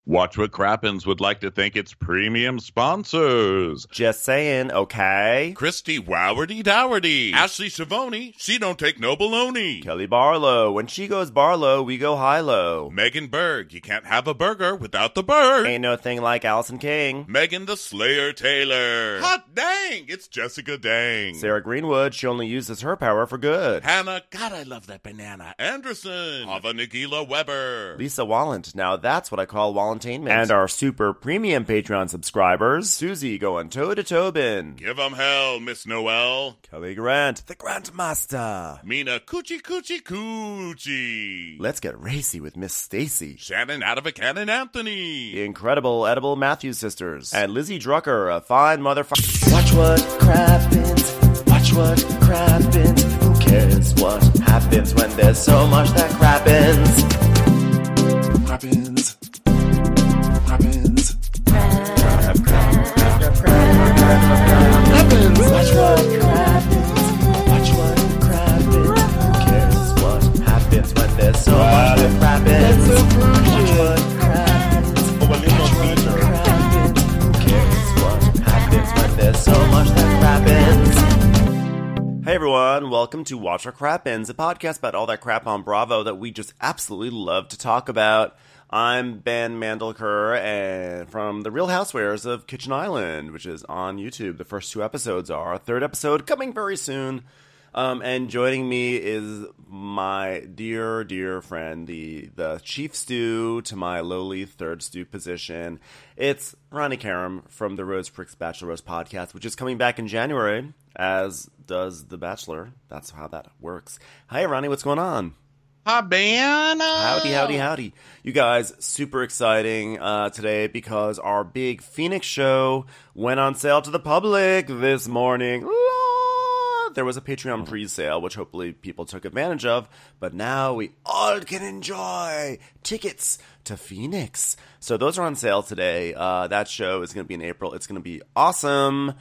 Watch What Crappens would like to thank its premium sponsors. Just saying, okay? Christy Wowardy Dowardy. Ashley Savoni, she don't take no baloney. Kelly Barlow, when she goes Barlow, we go high-low. Megan Berg, you can't have a burger without the bird. Ain't no thing like Allison King. Megan the Slayer Taylor. Hot dang, it's Jessica Dang. Sarah Greenwood, she only uses her power for good. Hannah, God, I love that banana. Anderson. Hava Nagila Weber. Lisa Wallant, now that's what I call Wallantainment. And our super premium Patreon subscribers, Susie going toe to Tobin. Give 'em hell, Miss Noel. Kelly Grant, the Grandmaster. Mina Coochie Coochie Coochie. Let's get racy with Miss Stacy. Shannon out of a cannon Anthony. The incredible Edible Matthews sisters. And Lizzie Drucker, a fine motherfucker. Watch what crappens. Watch what crappens. Who cares what happens when there's so much that crappens? Crappens. Crappens. Crappens. Watch what crappens. Watch what crappens. Who cares what happens when there's so much that crappens? Watch what crappens. Watch what crappens. Who cares what happens when there's so much that crappens? Hey everyone, welcome to Watch What Crappens, a podcast about all that crap on Bravo that we just absolutely love to talk about. I'm Ben Mandelker, and from The Real Housewares of Kitchen Island, which is on YouTube. The first two episodes are. Third episode coming very soon. And joining me is my dear, dear friend, the chief stew to my lowly third stew position. It's Ronnie Karam from the Rose Pricks Bachelor Roast podcast, which is coming back in January, as does The Bachelor. That's how that works. Hi, Ronnie. What's going on? Hi, Ben. Howdy. You guys, super exciting today because our big Phoenix show went on sale to the public this morning. There was a Patreon pre-sale, which hopefully people took advantage of, but now we all can enjoy tickets to Phoenix. So those are on sale today. That show is going to be in April. It's going to be awesome.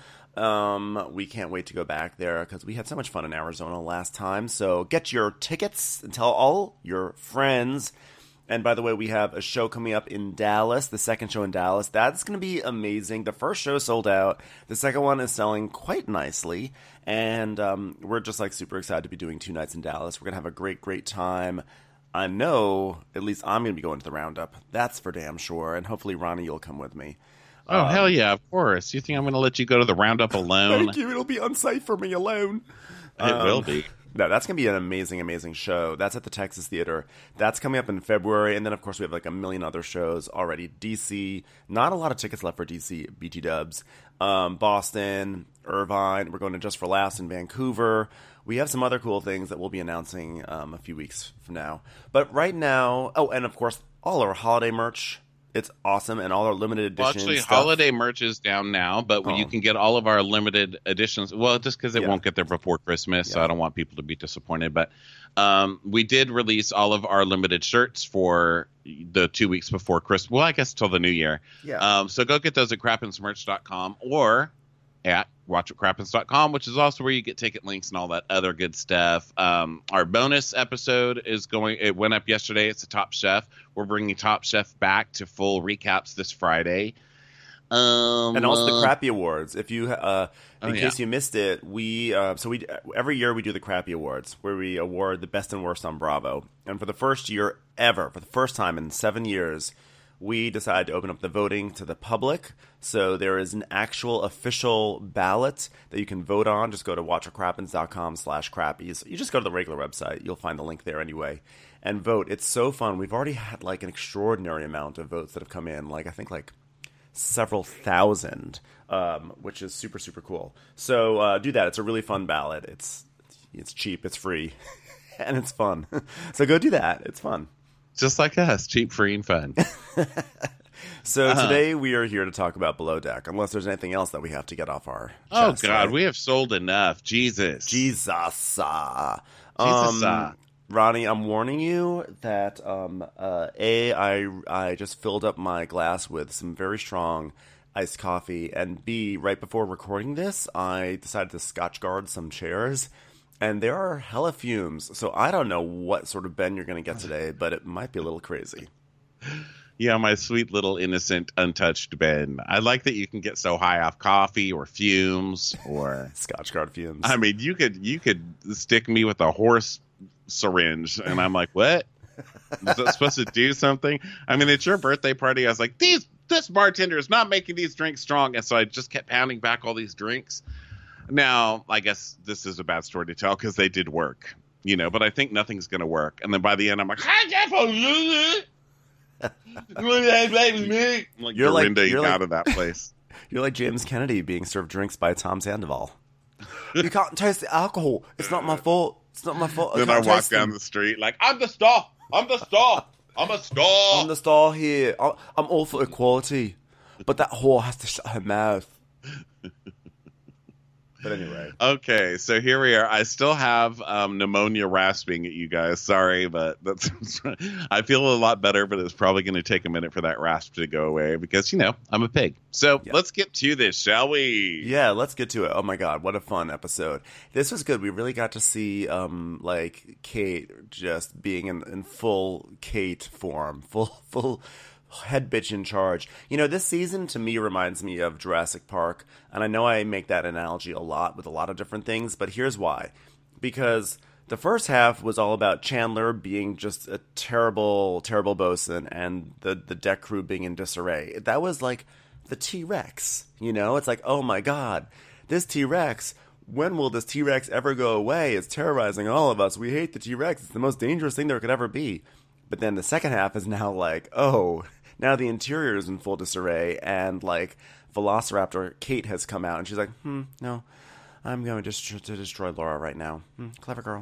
We can't wait to go back there because we had so much fun in Arizona last time. So get your tickets and tell all your friends. And by the way, we have a show coming up in Dallas, the second show in Dallas. That's going to be amazing. The first show sold out. The second one is selling quite nicely. And we're just like super excited to be doing 2 nights in Dallas. We're going to have a great, great time. I know, at least I'm going to be going to the Roundup. That's for damn sure. And hopefully, Ronnie, you'll come with me. Oh, hell yeah, of course. You think I'm going to let you go to the Roundup alone? Thank you. It'll be unsafe for me alone. It will be. No, that's going to be an amazing, amazing show. That's at the Texas Theater. That's coming up in February. And then, of course, we have like a million other shows already. DC, not a lot of tickets left for DC, BT Dubs. Boston, Irvine. We're going to Just for Laughs in Vancouver. We have some other cool things that we'll be announcing a few weeks from now. But right now, oh, and of course, all our holiday merch. It's awesome, and all our limited edition Well, actually, stuff. holiday merch is down now, but you can get all of our limited editions. Well, just because it won't get there before Christmas, so I don't want people to be disappointed. But we did release all of our limited shirts for the 2 weeks before Christmas. Well, I guess till the new year. Yeah. So go get those at crappensmerch.com or at watchwhatcrappens.com, which is also where you get ticket links and all that other good stuff. Our bonus episode it went up yesterday. It's a Top Chef. We're bringing Top Chef back to full recaps this Friday. And also the Crappy Awards. If you, in case you missed it, we every year we do the Crappy Awards, where we award the best and worst on Bravo. And for the first year ever, for the first time in 7 years, we decided to open up the voting to the public. So there is an actual official ballot that you can vote on. Just go to watchwhatcrappens.com/crappies. You just go to the regular website. You'll find the link there anyway. And vote. It's so fun. We've already had like an extraordinary amount of votes that have come in. I think several thousand, which is super, super cool. So do that. It's a really fun ballot. It's cheap. It's free. And it's fun. So go do that. It's fun. Just like us, cheap, free, and fun. So today we are here to talk about Below Deck, unless there's anything else that we have to get off our chest. Oh, God, right? we have sold enough. Jesus. Ronnie, I'm warning you that, I just filled up my glass with some very strong iced coffee, and B, right before recording this, I decided to Scotch guard some chairs. And there are hella fumes, so I don't know what sort of Ben you're going to get today, but it might be a little crazy. Yeah, my sweet little innocent untouched Ben. I like that you can get so high off coffee or fumes or Scotch Guard fumes. I mean, you could stick me with a horse syringe and I'm like, what? Is that supposed to do something? I mean, it's your birthday party. I was like, this bartender is not making these drinks strong. And so I just kept pounding back all these drinks. Now, I guess this is a bad story to tell because they did work, but I think nothing's going to work. And then by the end, I'm like, You're like out of that place. You're like James Kennedy being served drinks by Tom Sandoval. You can't taste the alcohol. It's not my fault. It's not my fault. Then I walk down the street like, I'm the star. I'm the star. I'm a star. I'm the star here. I'm all for equality. But that whore has to shut her mouth. But anyway. Okay, so here we are. I still have pneumonia rasping at you guys. Sorry, but I feel a lot better, but it's probably going to take a minute for that rasp to go away because, I'm a pig. So let's get to this, shall we? Yeah, let's get to it. Oh my God, what a fun episode. This was good. We really got to see Kate just being in full Kate form, full head bitch in charge. This season to me reminds me of Jurassic Park, and I know I make that analogy a lot with a lot of different things, but here's why. Because the first half was all about Chandler being just a terrible, terrible bosun and the deck crew being in disarray. That was like the T-Rex, It's like, oh my God, this T-Rex, when will this T-Rex ever go away? It's terrorizing all of us. We hate the T-Rex. It's the most dangerous thing there could ever be. But then the second half is now like, oh, now the interior is in full disarray, and Velociraptor Kate has come out, and she's like, no, I'm going to destroy Laura right now. Clever girl.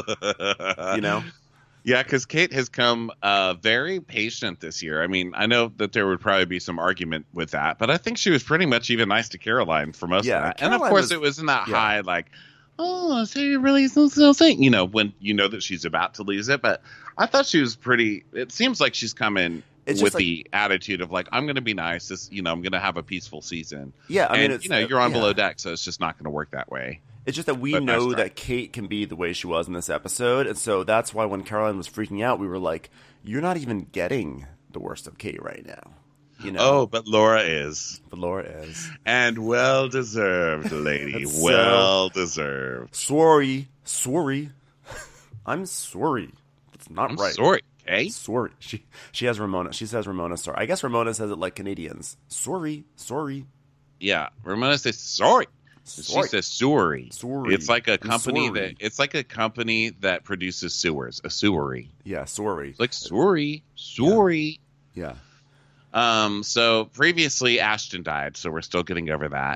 Yeah, because Kate has come very patient this year. I mean, I know that there would probably be some argument with that, but I think she was pretty much even nice to Caroline for most of that. Caroline and of course, it was in that high, like, oh, so you really still think, when you know that she's about to lose it. But I thought she was pretty. It seems like she's coming with the attitude of like, I'm going to be nice. This, I'm going to have a peaceful season. Yeah, I mean, it's, you're on below deck, so it's just not going to work that way. It's just that we know that Kate can be the way she was in this episode, and so that's why when Caroline was freaking out, we were like, you're not even getting the worst of Kate right now. Oh, but Laura is. And well deserved, lady. Well deserved. Sorry. I'm sorry. That's not right. Sorry. Okay. Sorry. She has Ramona. She says Ramona sorry. I guess Ramona says it like Canadians. Sorry. Yeah. Ramona says sorry. She says sorry. It's like a company that produces sewers. A sewery. Yeah, sorry. It's like sorry. Yeah. So previously Ashton died, so we're still getting over that.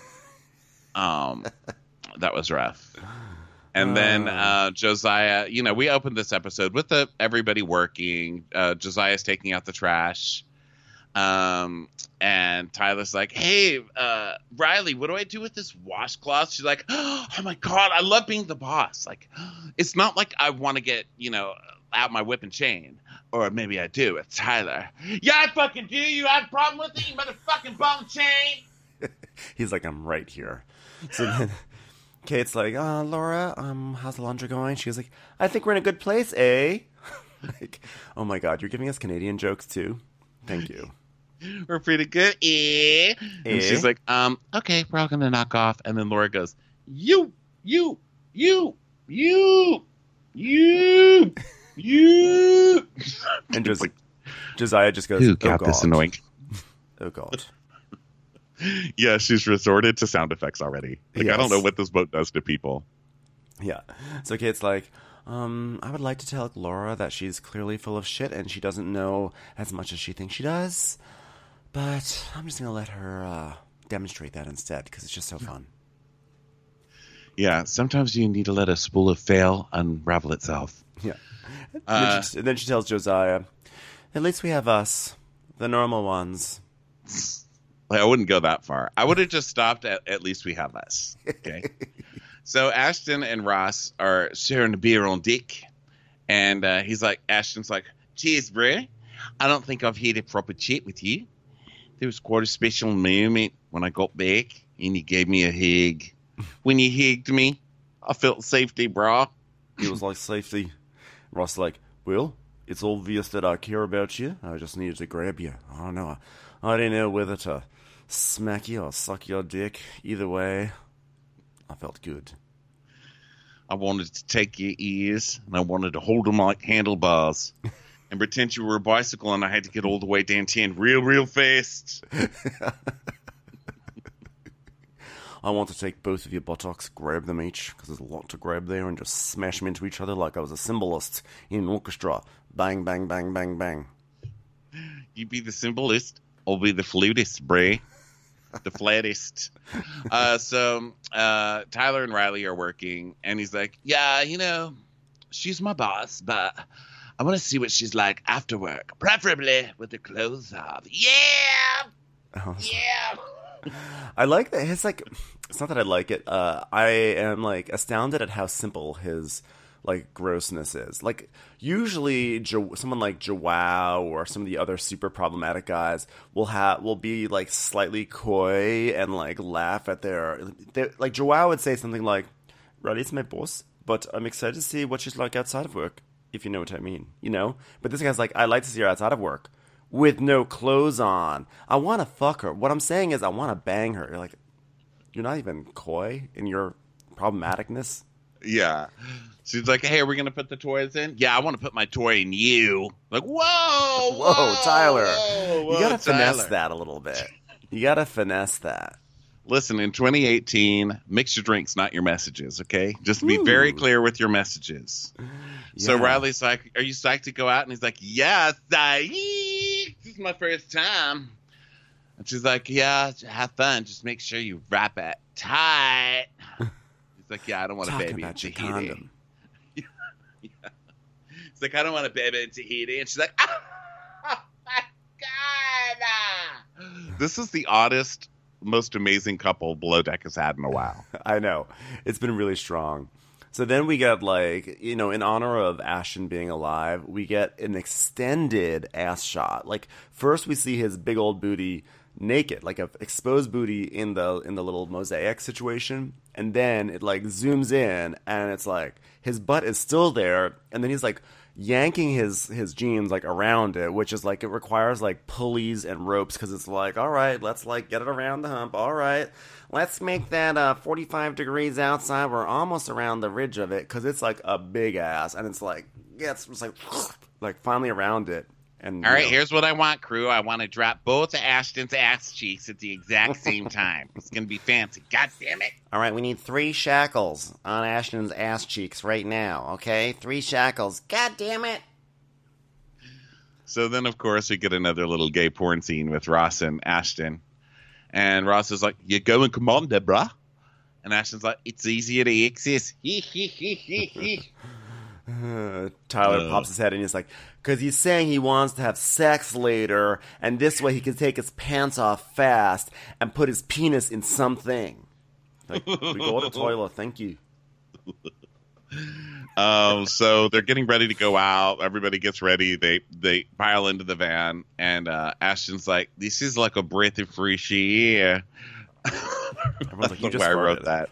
That was rough. And then Josiah, we opened this episode with everybody working. Josiah's taking out the trash. And Tyler's like, hey, Riley, what do I do with this washcloth? She's like, oh my God, I love being the boss. Like, it's not like I want to get, out my whip and chain. Or maybe I do. It's Tyler. Yeah, I fucking do. You had a problem with it, you motherfucking ball and chain. He's like, I'm right here. So then Kate's like, Laura, how's the laundry going? She's like, I think we're in a good place, eh? Like, oh my God, you're giving us Canadian jokes too? Thank you. We're pretty good, eh? And she's like, okay, we're all gonna knock off. And then Laura goes, you. And just like Josiah just goes, who got this annoying? Oh God. Yeah, she's resorted to sound effects already. Like, yes. I don't know what this boat does to people. Yeah. So Kate's like, I would like to tell Laura that she's clearly full of shit and she doesn't know as much as she thinks she does. But I'm just going to let her demonstrate that instead because it's just so fun. Yeah, sometimes you need to let a spool of fail unravel itself. Yeah. And then she tells Josiah, at least we have us, the normal ones. I wouldn't go that far. I would have just stopped at least we have us. Okay. So Ashton and Ross are sharing a beer on deck. And Ashton's like, cheers, bro. I don't think I've had a proper chat with you. There was quite a special moment when I got back and you gave me a hug. When you hugged me, I felt safety, bro. It was like safety. Ross like, well, It's obvious that I care about you. I just needed to grab you. I don't know. I didn't know whether to smack you or suck your dick. Either way, I felt good. I wanted to take your ears, and I wanted to hold them like handlebars and pretend you were a bicycle, and I had to get all the way down 10 real fast. I want to take both of your buttocks, grab them each, because there's a lot to grab there, and just smash them into each other like I was a cymbalist in an orchestra. Bang, bang, bang, bang, bang. You be the cymbalist, I'll be the flutist, Bray. The flattest. So Tyler and Riley are working, and he's like, yeah, she's my boss, but I want to see what she's like after work, preferably with the clothes off. Yeah! Oh, Yeah! I like that. It's like, it's not that I like it. I am like astounded at how simple his like grossness is. Like usually, someone like Joao or some of the other super problematic guys will be like slightly coy and like laugh at like Joao would say something like, "Riley's my boss, but I'm excited to see what she's like outside of work." If you know what I mean, But this guy's like, "I like to see her outside of work." With no clothes on. I want to fuck her. What I'm saying is I want to bang her. You're like, you're not even coy in your problematicness. Yeah. She's like, hey, are we going to put the toys in? Yeah, I want to put my toy in you. Like, whoa, Tyler. Whoa, you got to finesse Tyler. that a little bit. You got to finesse that. Listen, in 2018, mix your drinks, not your messages, okay? Just be very clear with your messages. So Yeah. Riley's like, are you psyched to go out? And he's like, yes, this is my first time. And she's like, yeah, have fun. Just make sure you wrap it tight. He's like, yeah, I don't want a Talk baby in about your Tahiti. condom. Yeah. He's like, I don't want a baby in Tahiti. And she's like, oh my God. This is the oddest, most amazing couple Below Deck has had in a while. I know. It's been really strong. So then we get like, in honor of Ashton being alive, we get an extended ass shot. Like first we see his big old booty naked, like a exposed booty in the little mosaic situation, and then it like zooms in and it's like his butt is still there, and then he's like yanking his jeans like around it, which is like it requires like pulleys and ropes because it's like, all right, let's like get it around the hump. All right, let's make that 45 degrees outside. We're almost around the ridge of it because it's like a big ass, and it's like it's like finally around it. And all right, here's what I want, crew. I want to drop both of Ashton's ass cheeks at the exact same time. It's gonna be fancy. God damn it! All right, we need 3 shackles on Ashton's ass cheeks right now. Okay, 3 shackles. God damn it! So then, of course, we get another little gay porn scene with Ross and Ashton. And Ross is like, you going commander, bruh? And Ashton's like, it's easier to access. Tyler pops his head and he's like, because he's saying he wants to have sex later, and this way he can take his pants off fast and put his penis in something. Like, we go to the toilet, thank you. So they're getting ready to go out. Everybody gets ready. They pile into the van, and Ashton's like, "This is like a breath of fresh air." Everyone's like, you just why I farted. wrote that.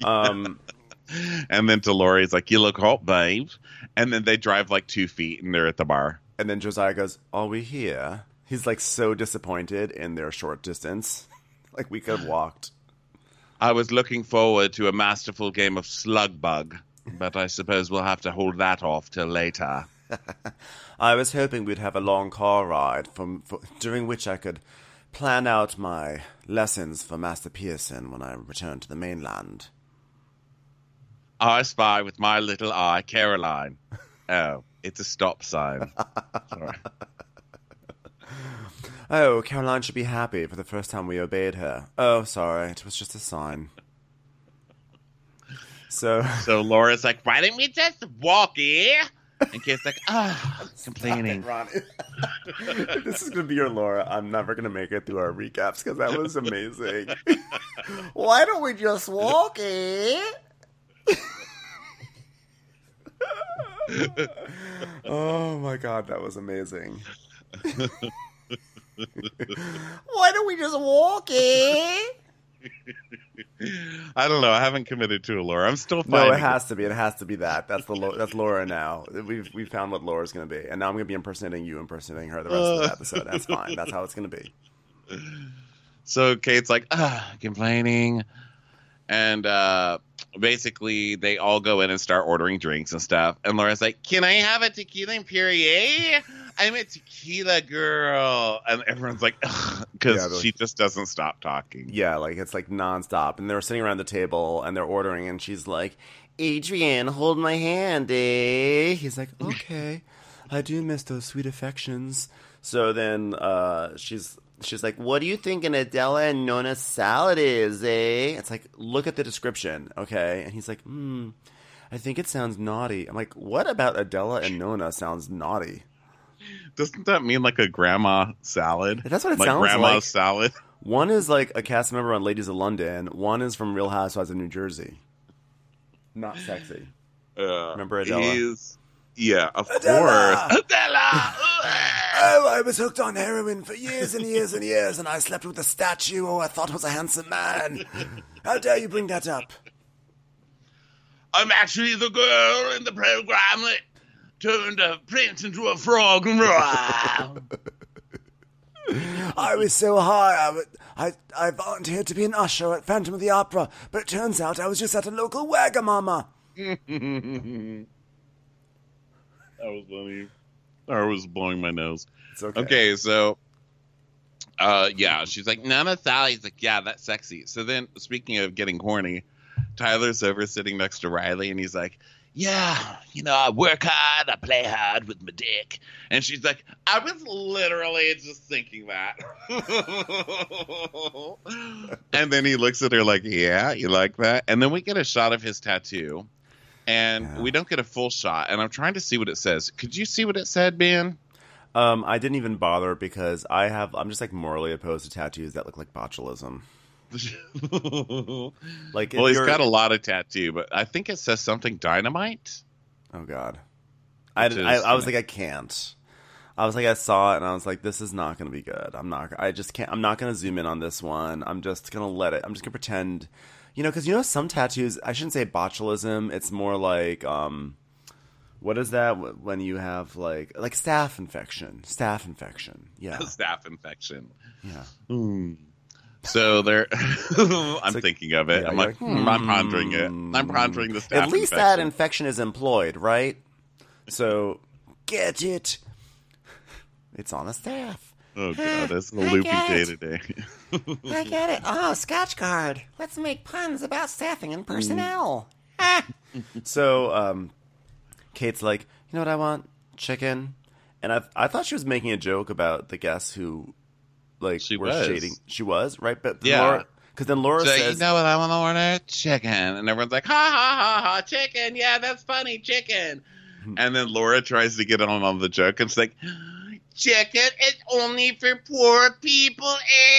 And then to Lori's like, "You look hot, babe." And then they drive like 2 feet, and they're at the bar. And then Josiah goes, "Are we here?" He's like so disappointed in their short distance. Like we could have walked. I was looking forward to a masterful game of slug bug, but I suppose we'll have to hold that off till later. I was hoping we'd have a long car ride during which I could plan out my lessons for Master Pearson when I return to the mainland. I spy with my little eye Caroline. Oh, it's a stop sign. Sorry. Oh, Caroline should be happy for the first time we obeyed her. Oh, sorry, it was just a sign. So Laura's like, why didn't we just walk here? And Kate's like, complaining. Ron. This is going to be your Laura. I'm never going to make it through our recaps because that was amazing. Why don't we just walk it? Oh my god, that was amazing. Why don't we just walk it? I don't know. I haven't committed to a Laura. I'm still No, finding it has to be. It has to be that. That's Laura now. We've found what Laura's going to be, and now I'm going to be impersonating you, impersonating her the rest of the episode. That's fine. That's how it's going to be. So Kate's like, complaining. And basically, they all go in and start ordering drinks and stuff. And Laura's like, can I have a tequila and Perrier? I'm a tequila girl. And everyone's like, because she just doesn't stop talking. Yeah, like it's like nonstop. And they're sitting around the table and they're ordering, and she's like, Adrian, hold my hand, eh? He's like, okay. I do miss those sweet affections. So then she's like, what do you think an Adela and Nona salad is, eh? It's like, look at the description, okay? And he's like, I think it sounds naughty. I'm like, what about Adela and Nona sounds naughty? Doesn't that mean like a grandma salad? That's what it like sounds like. Grandma's salad? One is like a cast member on Ladies of London. One is from Real Housewives of New Jersey. Not sexy. Remember Adela? Yeah, of Adela! course. Adela! Oh, I was hooked on heroin for years and years and years, and I slept with a statue who I thought was a handsome man. How dare you bring that up? I'm actually the girl in the program that turned a prince into a frog. I was so high, I volunteered to be an usher at Phantom of the Opera, but it turns out I was just at a local Wagamama. That was funny. I was blowing my nose. It's okay. Okay, so, yeah, she's like, Nana Sally's like, yeah, that's sexy. So then, speaking of getting horny, Tyler's over sitting next to Riley, and he's like, yeah, I work hard, I play hard with my dick. And she's like, I was literally just thinking that. And then he looks at her like, yeah, you like that? And then we get a shot of his tattoo. And we don't get a full shot, and I'm trying to see what it says. Could you see what it said, Ben? I didn't even bother because I'm just like morally opposed to tattoos that look like botulism. Like, well, he's got a lot of tattoo, but I think it says something dynamite. Oh God, I was like, I can't. I was like, I saw it, and I was like, this is not going to be good. I just can't. I'm not going to zoom in on this one. I'm just going to let it. I'm just going to pretend. Because some tattoos, I shouldn't say botulism. It's more like, what is that when you have like staph infection? Staph infection. Yeah. Staph infection. Yeah. So there, I'm thinking of it. Yeah, I'm like, I'm pondering it. I'm pondering the staph At least infection. that infection is employed, right? So, get it. It's on the staff. Oh, God, that's a loopy day today. I get it. Oh, Scotch card. Let's make puns about staffing and personnel. So, Kate's like, you know what I want? Chicken. And I thought she was making a joke about the guests who, like, She were was. shading. She was, right? But Yeah. Because then Laura So, says, you know what I want to order? Chicken. And everyone's like, ha, ha, ha, ha, chicken. Yeah, that's funny, chicken. And then Laura tries to get on the joke, and she's like, chicken is only for poor people.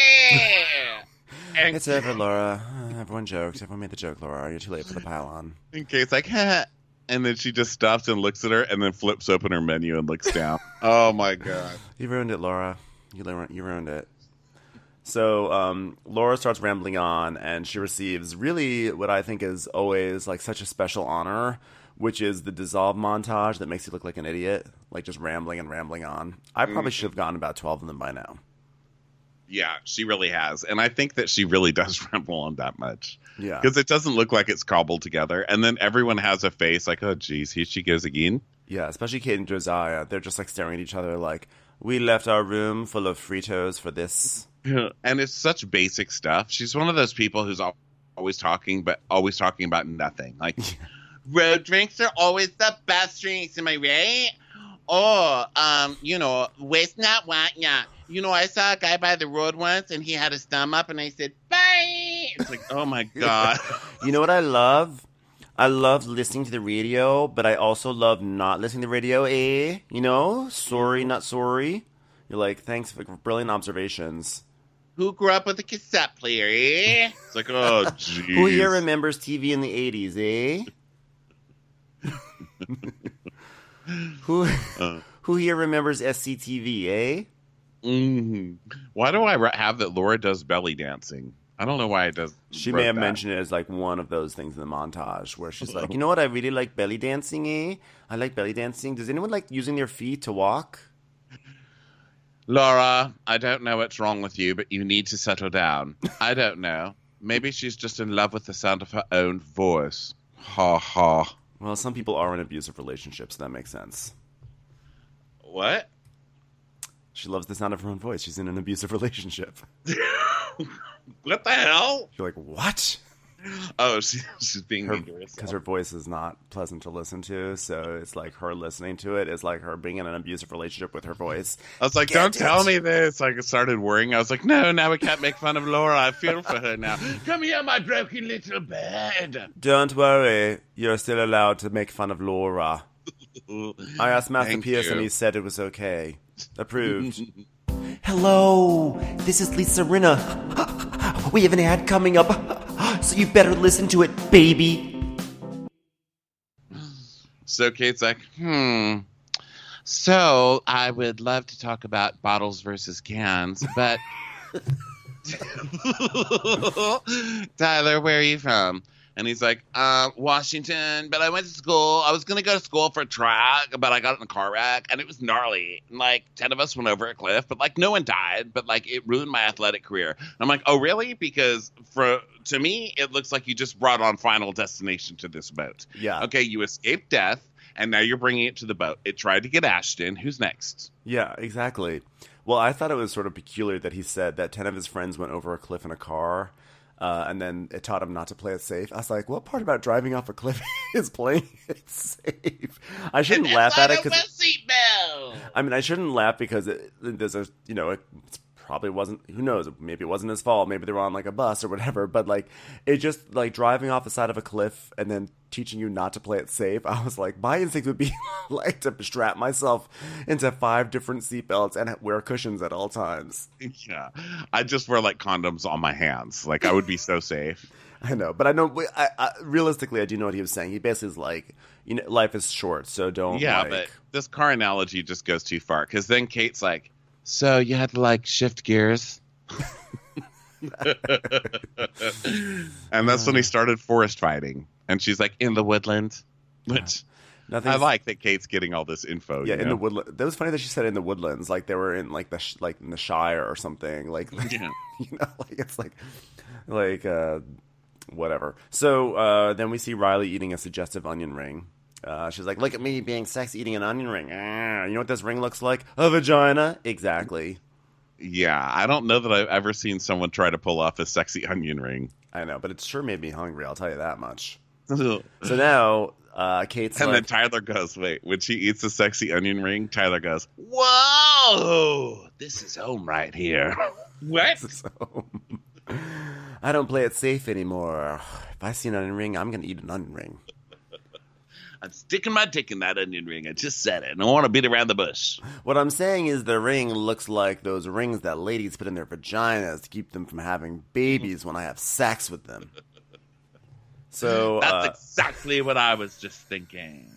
And it's over, Laura. Everyone joked. Everyone made the joke, Laura. You're too late for the pile-on. Kate's like, ha. And then she just stops and looks at her and then flips open her menu and looks down. Oh, my God. You ruined it, Laura. You ruined it. So Laura starts rambling on, and she receives really what I think is always like such a special honor, which is the dissolve montage that makes you look like an idiot, like just rambling and rambling on. I probably should have gotten about 12 of them by now. Yeah, she really has. And I think that she really does ramble on that much. Yeah. Because it doesn't look like it's cobbled together. And then everyone has a face like, oh, geez, here she goes again. Yeah, especially Kate and Josiah. They're just like staring at each other like, we left our room full of Fritos for this. And it's such basic stuff. She's one of those people who's always talking about nothing. Like, road drinks are always the best drinks, am I right? Oh, waste not, want not. I saw a guy by the road once, and he had his thumb up, and I said, bye! It's like, oh, my God. You know what I love? I love listening to the radio, but I also love not listening to the radio, eh? Sorry, not sorry. You're like, thanks for brilliant observations. Who grew up with a cassette player, eh? It's like, oh, jeez. Who here remembers TV in the 80s, eh? Who here remembers SCTV, eh? Mm-hmm. Why do I have that Laura does belly dancing? I don't know why it does. She wrote may have that. mentioned it as like one of those things in the montage where she's like, you know what, I really like belly dancing, eh? I like belly dancing. Does anyone like using their feet to walk? Laura, I don't know what's wrong with you, but you need to settle down. I don't know. Maybe she's just in love with the sound of her own voice. Ha ha. Well, some people are in abusive relationships, so that makes sense. What? She loves the sound of her own voice. She's in an abusive relationship. What the hell? You're like, what? Oh, she's being mean to herself. Because her voice is not pleasant to listen to, so it's like her listening to it is like her being in an abusive relationship with her voice. I was like, don't tell me this. Like, I started worrying. I was like, no, now we can't make fun of Laura. I feel for her now. Come here, my broken little bed. Don't worry, you're still allowed to make fun of Laura. I asked Master Thank Pierce you. and he said it was okay. Approved. Hello, this is Lisa Rinna. We have an ad coming up, so you better listen to it, baby. So Kate's like, So I would love to talk about bottles versus cans, but Tyler, where are you from? And he's like, Washington, but I went to school. I was going to go to school for track, but I got in a car wreck, and it was gnarly. And, like, 10 of us went over a cliff, but, like, no one died, but, like, it ruined my athletic career. And I'm like, oh, really? Because to me, it looks like you just brought on Final Destination to this boat. Yeah. Okay, you escaped death, and now you're bringing it to the boat. It tried to get Ashton. Who's next? Yeah, exactly. Well, I thought it was sort of peculiar that he said that 10 of his friends went over a cliff in a car, and then it taught him not to play it safe. I was like, what part about driving off a cliff is playing it safe? I shouldn't laugh at it because I shouldn't laugh because there's a it probably wasn't. Who knows? Maybe it wasn't his fault. Maybe they were on like a bus or whatever. But like it just like driving off the side of a cliff and then teaching you not to play it safe. I was like, my instinct would be like to strap myself into 5 different seatbelts and wear cushions at all times. Yeah, I just wear like condoms on my hands. Like I would be so safe. I know, but I know. Realistically, I do know what he was saying. He basically is like, life is short, so don't. Yeah, like... but this car analogy just goes too far because then Kate's like, so you had to like shift gears. And that's when he started forest fighting. And she's like, in the woodland. Which I like that Kate's getting all this info. Yeah, you in know? the woodland. That was funny that she said in the woodlands, like they were in like in the Shire or something. Like Yeah. like it's like whatever. So then we see Riley eating a suggestive onion ring. She's like, look at me being sexy eating an onion ring. You know what this ring looks like? A vagina. Exactly. Yeah, I don't know that I've ever seen someone try to pull off a sexy onion ring. I know, but it sure made me hungry, I'll tell you that much. And So now, Kate's then Tyler goes, wait, when she eats a sexy onion ring, Tyler goes, whoa, this is home right here. What? So, I don't play it safe anymore. If I see an onion ring, I'm going to eat an onion ring. I'm sticking my dick in that onion ring. I just said it. I don't want to beat around the bush. What I'm saying is the ring looks like those rings that ladies put in their vaginas to keep them from having babies when I have sex with them. So That's exactly what I was just thinking.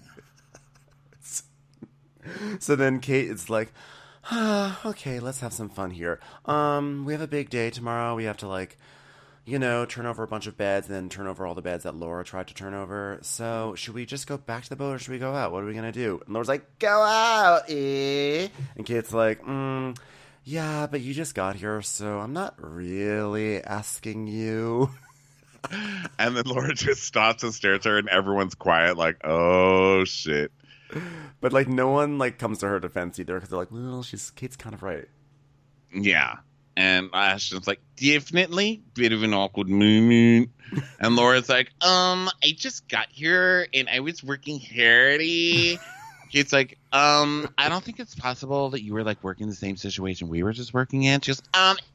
So then Kate is like, okay, let's have some fun here. We have a big day tomorrow. We have to turn over a bunch of beds and then turn over all the beds that Laura tried to turn over. So should we just go back to the boat or should we go out? What are we going to do? And Laura's like, go out, eh? And Kate's like, yeah, but you just got here, so I'm not really asking you. And then Laura just stops and stares at her and everyone's quiet like, oh, shit. But no one comes to her defense either because they're like, well, Kate's kind of right. Yeah. And Ashton's like, definitely. Bit of an awkward moment. And Laura's like, I just got here and I was working hardy. Kate's like, I don't think it's possible that you were working the same situation we were just working in. She goes,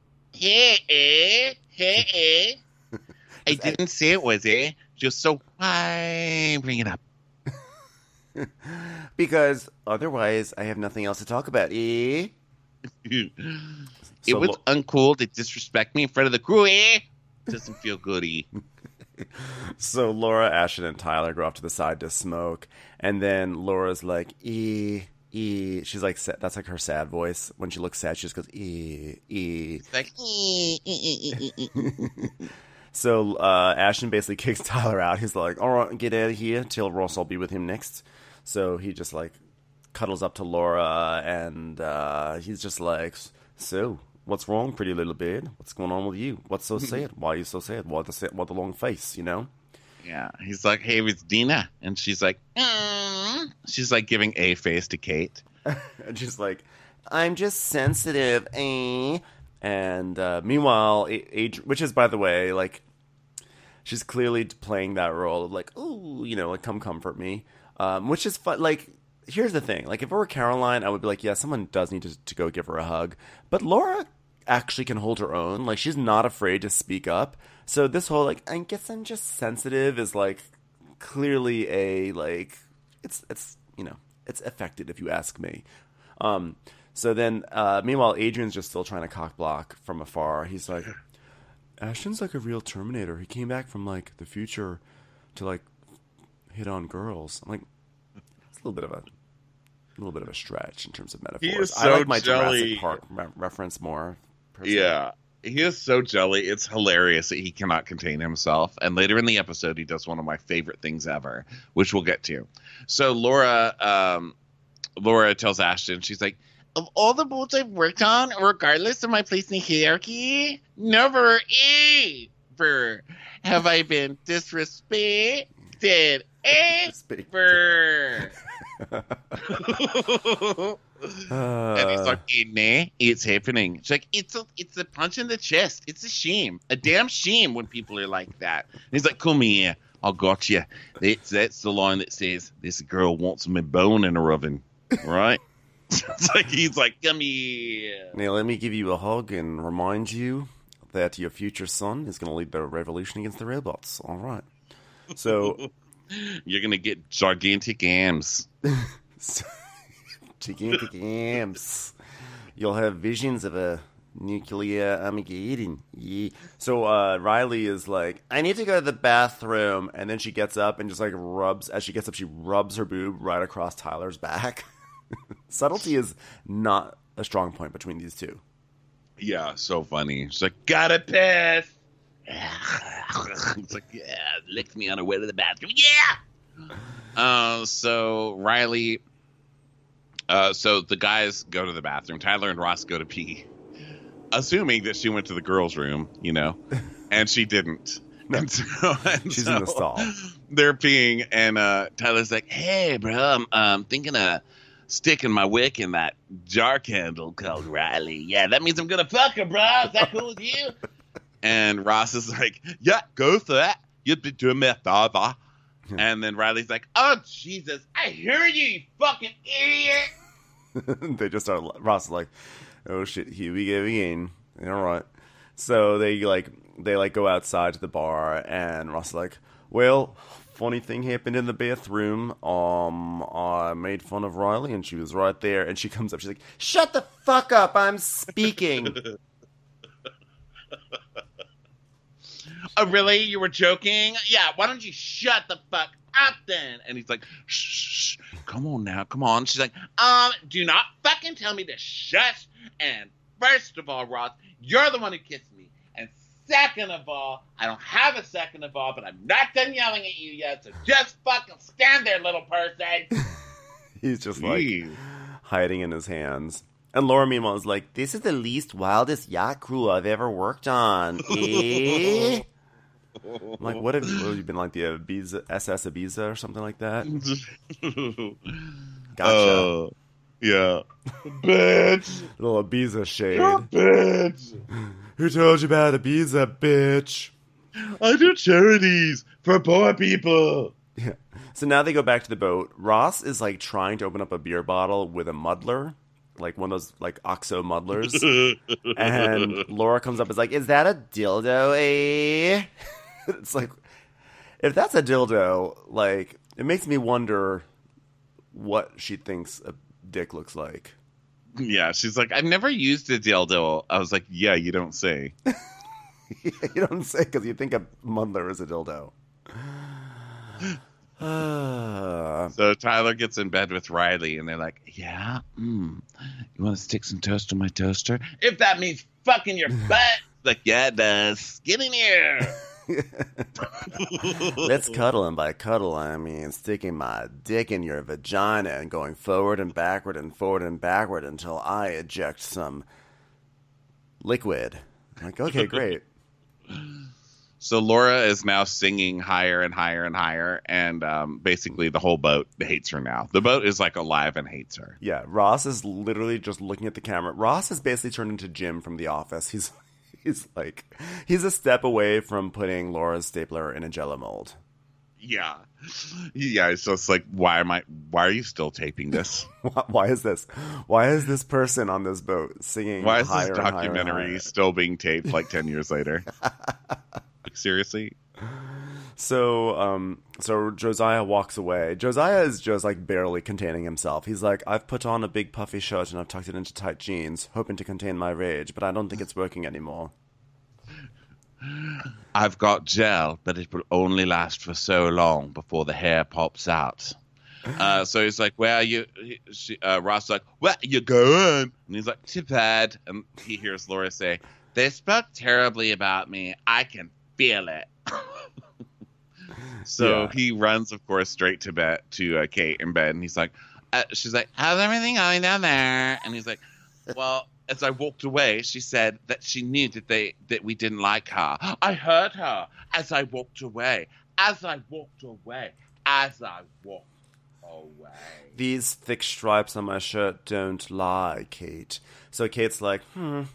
hey. I didn't say it was, just so why bring it up? Because otherwise I have nothing else to talk about, eh? It was uncool to disrespect me in front of the crew, eh? Doesn't feel goody. So Laura, Ashton, and Tyler go off to the side to smoke. And then Laura's like, She's like, that's like her sad voice. When she looks sad, she just goes, It's like, So Ashton basically kicks Tyler out. He's like, all right, get out of here. Tell Ross I'll be with him next. So he just like cuddles up to Laura, and he's just like, so what's wrong, pretty little bird? What's going on with you? What's so sad? Why are you so sad? Why the long face, you know? yeah. He's like, hey, it's Dina. And she's like, she's like giving a face to Kate. And she's like, I'm just sensitive, eh? And meanwhile, which is, by the way, like, she's clearly playing that role of like, ooh, you know, like, come comfort me. Which is fun. Like, here's the thing. Like, if it were Caroline, I would be like, yeah, someone does need to go give her a hug. But Laura actually can hold her own. Like, she's not afraid to speak up. So this whole, like, I guess I'm just sensitive is, like, clearly a, like, it's you know, it's affected if you ask me. So then, meanwhile, Adrian's just still trying to cock block from afar. He's like, Ashton's like a real Terminator. He came back from, like, the future to, like, hit on girls. I'm like, it's a little bit of a stretch in terms of metaphors. He is I so like my jelly. Jurassic Park reference more. Personally. Yeah. He is so jelly. It's hilarious that he cannot contain himself. And later in the episode, he does one of my favorite things ever, which we'll get to. So Laura tells Ashton, she's like, of all the boats I've worked on, regardless of my place in the hierarchy, never ever have I been disrespected ever. And he's like, nah, it's happening. She's like, it's a punch in the chest. It's a shame. A damn shame when people are like that. And he's like, come here. I got you. That's the line that says, this girl wants me bone in her oven. Right? It's like, he's like, come here. Now, let me give you a hug and remind you that your future son is going to lead the revolution against the robots. All right. So... You're going to get gigantic arms. Gigantic amps. You'll have visions of a nuclear Armageddon. Yeah. So Riley is like, I need to go to the bathroom. And then she gets up and just like as she gets up, she rubs her boob right across Tyler's back. Subtlety is not a strong point between these two. Yeah, so funny. She's like, gotta piss. It's like, yeah, licked me on her way to the bathroom. Yeah. So Riley. So the guys go to the bathroom. Tyler and Ross go to pee, assuming that she went to the girls' room, you know, and she didn't. No. She's in the stall. They're peeing, and Tyler's like, "Hey, bro, I'm thinking of sticking my wick in that jar candle called Riley. Yeah, that means I'm gonna fuck her, bro. Is that cool with you?" And Ross is like, yeah, go for that. You'd be doing me a favor. And then Riley's like, oh, Jesus, I hear you, you fucking idiot. They just start, Ross is like, oh, shit, here we go again. All right. So they go outside to the bar, and Ross is like, well, funny thing happened in the bathroom. I made fun of Riley, and she was right there. And she comes up, she's like, shut the fuck up, I'm speaking. Oh, really? You were joking? Yeah, why don't you shut the fuck up then? And he's like, shh, come on now, come on. She's like, do not fucking tell me to shush. And first of all, Ross, you're the one who kissed me. And second of all, I don't have a second of all, but I'm not done yelling at you yet, so just fucking stand there, little person. He's just like hiding in his hands. And Laura, meanwhile, is like, this is the least wildest yacht crew I've ever worked on. Eh? I'm like, what have you been like, the Ibiza, SS Ibiza or something like that? Gotcha. Yeah. Bitch. Little Ibiza shade. Bitch. Who told you about Ibiza, bitch? I do charities for poor people. Yeah. So now they go back to the boat. Ross is like trying to open up a beer bottle with a muddler. Like one of those like OXO muddlers. And Laura comes up and is like, is that a dildo, eh? It's like, if that's a dildo, like, it makes me wonder what she thinks a dick looks like. Yeah, she's like, I've never used a dildo. I was like, yeah, you don't say. You don't say because you think a muddler is a dildo. So Tyler gets in bed with Riley, and they're like, "Yeah, you want to stick some toast on my toaster? If that means fucking your butt." Like, yeah, it does. Get in here. Let's cuddle, and by cuddle I mean sticking my dick in your vagina and going forward and backward until I eject some liquid. I'm like, okay, great. So Laura is now singing higher and higher and higher, and basically the whole boat hates her now. The boat is like alive and hates her. Yeah, Ross is literally just looking at the camera. Ross has basically turned into Jim from The Office. He's a step away from putting Laura's stapler in a Jell-O mold. Yeah. It's just like, why are you still taping this? Why is this? Why is this person on this boat singing? Why is higher this and higher and documentary higher? still being taped like 10 years later? Like, seriously? So Josiah walks away. Josiah is just like barely containing himself. He's like, I've put on a big puffy shirt and I've tucked it into tight jeans, hoping to contain my rage, but I don't think it's working anymore. I've got gel, but it will only last for so long before the hair pops out. So he's like, "Where are you?" Ross is like, "Where you going?" And he's like, "Too bad." And he hears Laura say, "They spoke terribly about me. I can feel it." So Yeah. he runs, of course, straight to bed to Kate in bed, and he's like, "She's like, how's everything going down there?" And he's like, "Well." As I walked away, she said that she knew that we didn't like her. I heard her as I walked away. These thick stripes on my shirt don't lie, Kate. So Kate's like, I'm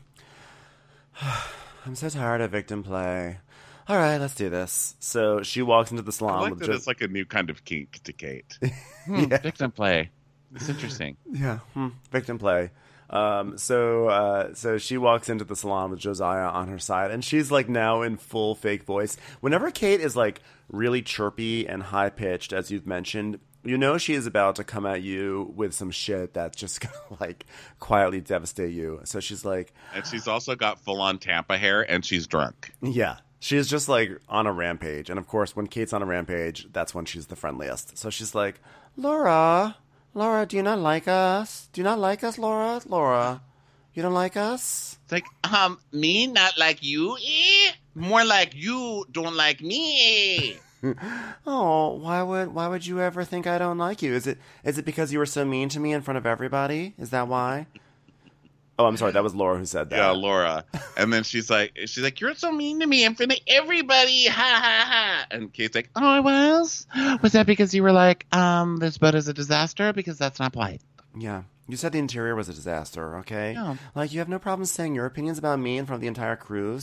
so tired of victim play. All right, let's do this. So she walks into the I salon like with that it's like a new kind of kink to Kate. Yeah. Victim play. It's interesting. Yeah, victim play. So she walks into the salon with Josiah on her side, and she's like now in full fake voice. Whenever Kate is like really chirpy and high pitched, as you've mentioned, you know she is about to come at you with some shit that's just gonna like quietly devastate you. So she's like, And she's also got full-on Tampa hair, and she's drunk. yeah, she is just like on a rampage. And of course, when Kate's on a rampage, that's when she's the friendliest. So she's like, Laura, do you not like us? Do you not like us, Laura? Laura, you don't like us? It's like, me not like you, More like you don't like me. Oh, why would you ever think I don't like you? Is it because you were so mean to me in front of everybody? Is that why? Oh, I'm sorry, that was Laura who said that. Yeah, Laura. And then she's like, you're so mean to me in front of everybody. Ha ha ha. And Kate's like, oh, I was? Was that because you were like, this boat is a disaster? Because that's not polite. Yeah. You said the interior was a disaster, okay? Yeah. Like, you have no problem saying your opinions about me in front of the entire crew,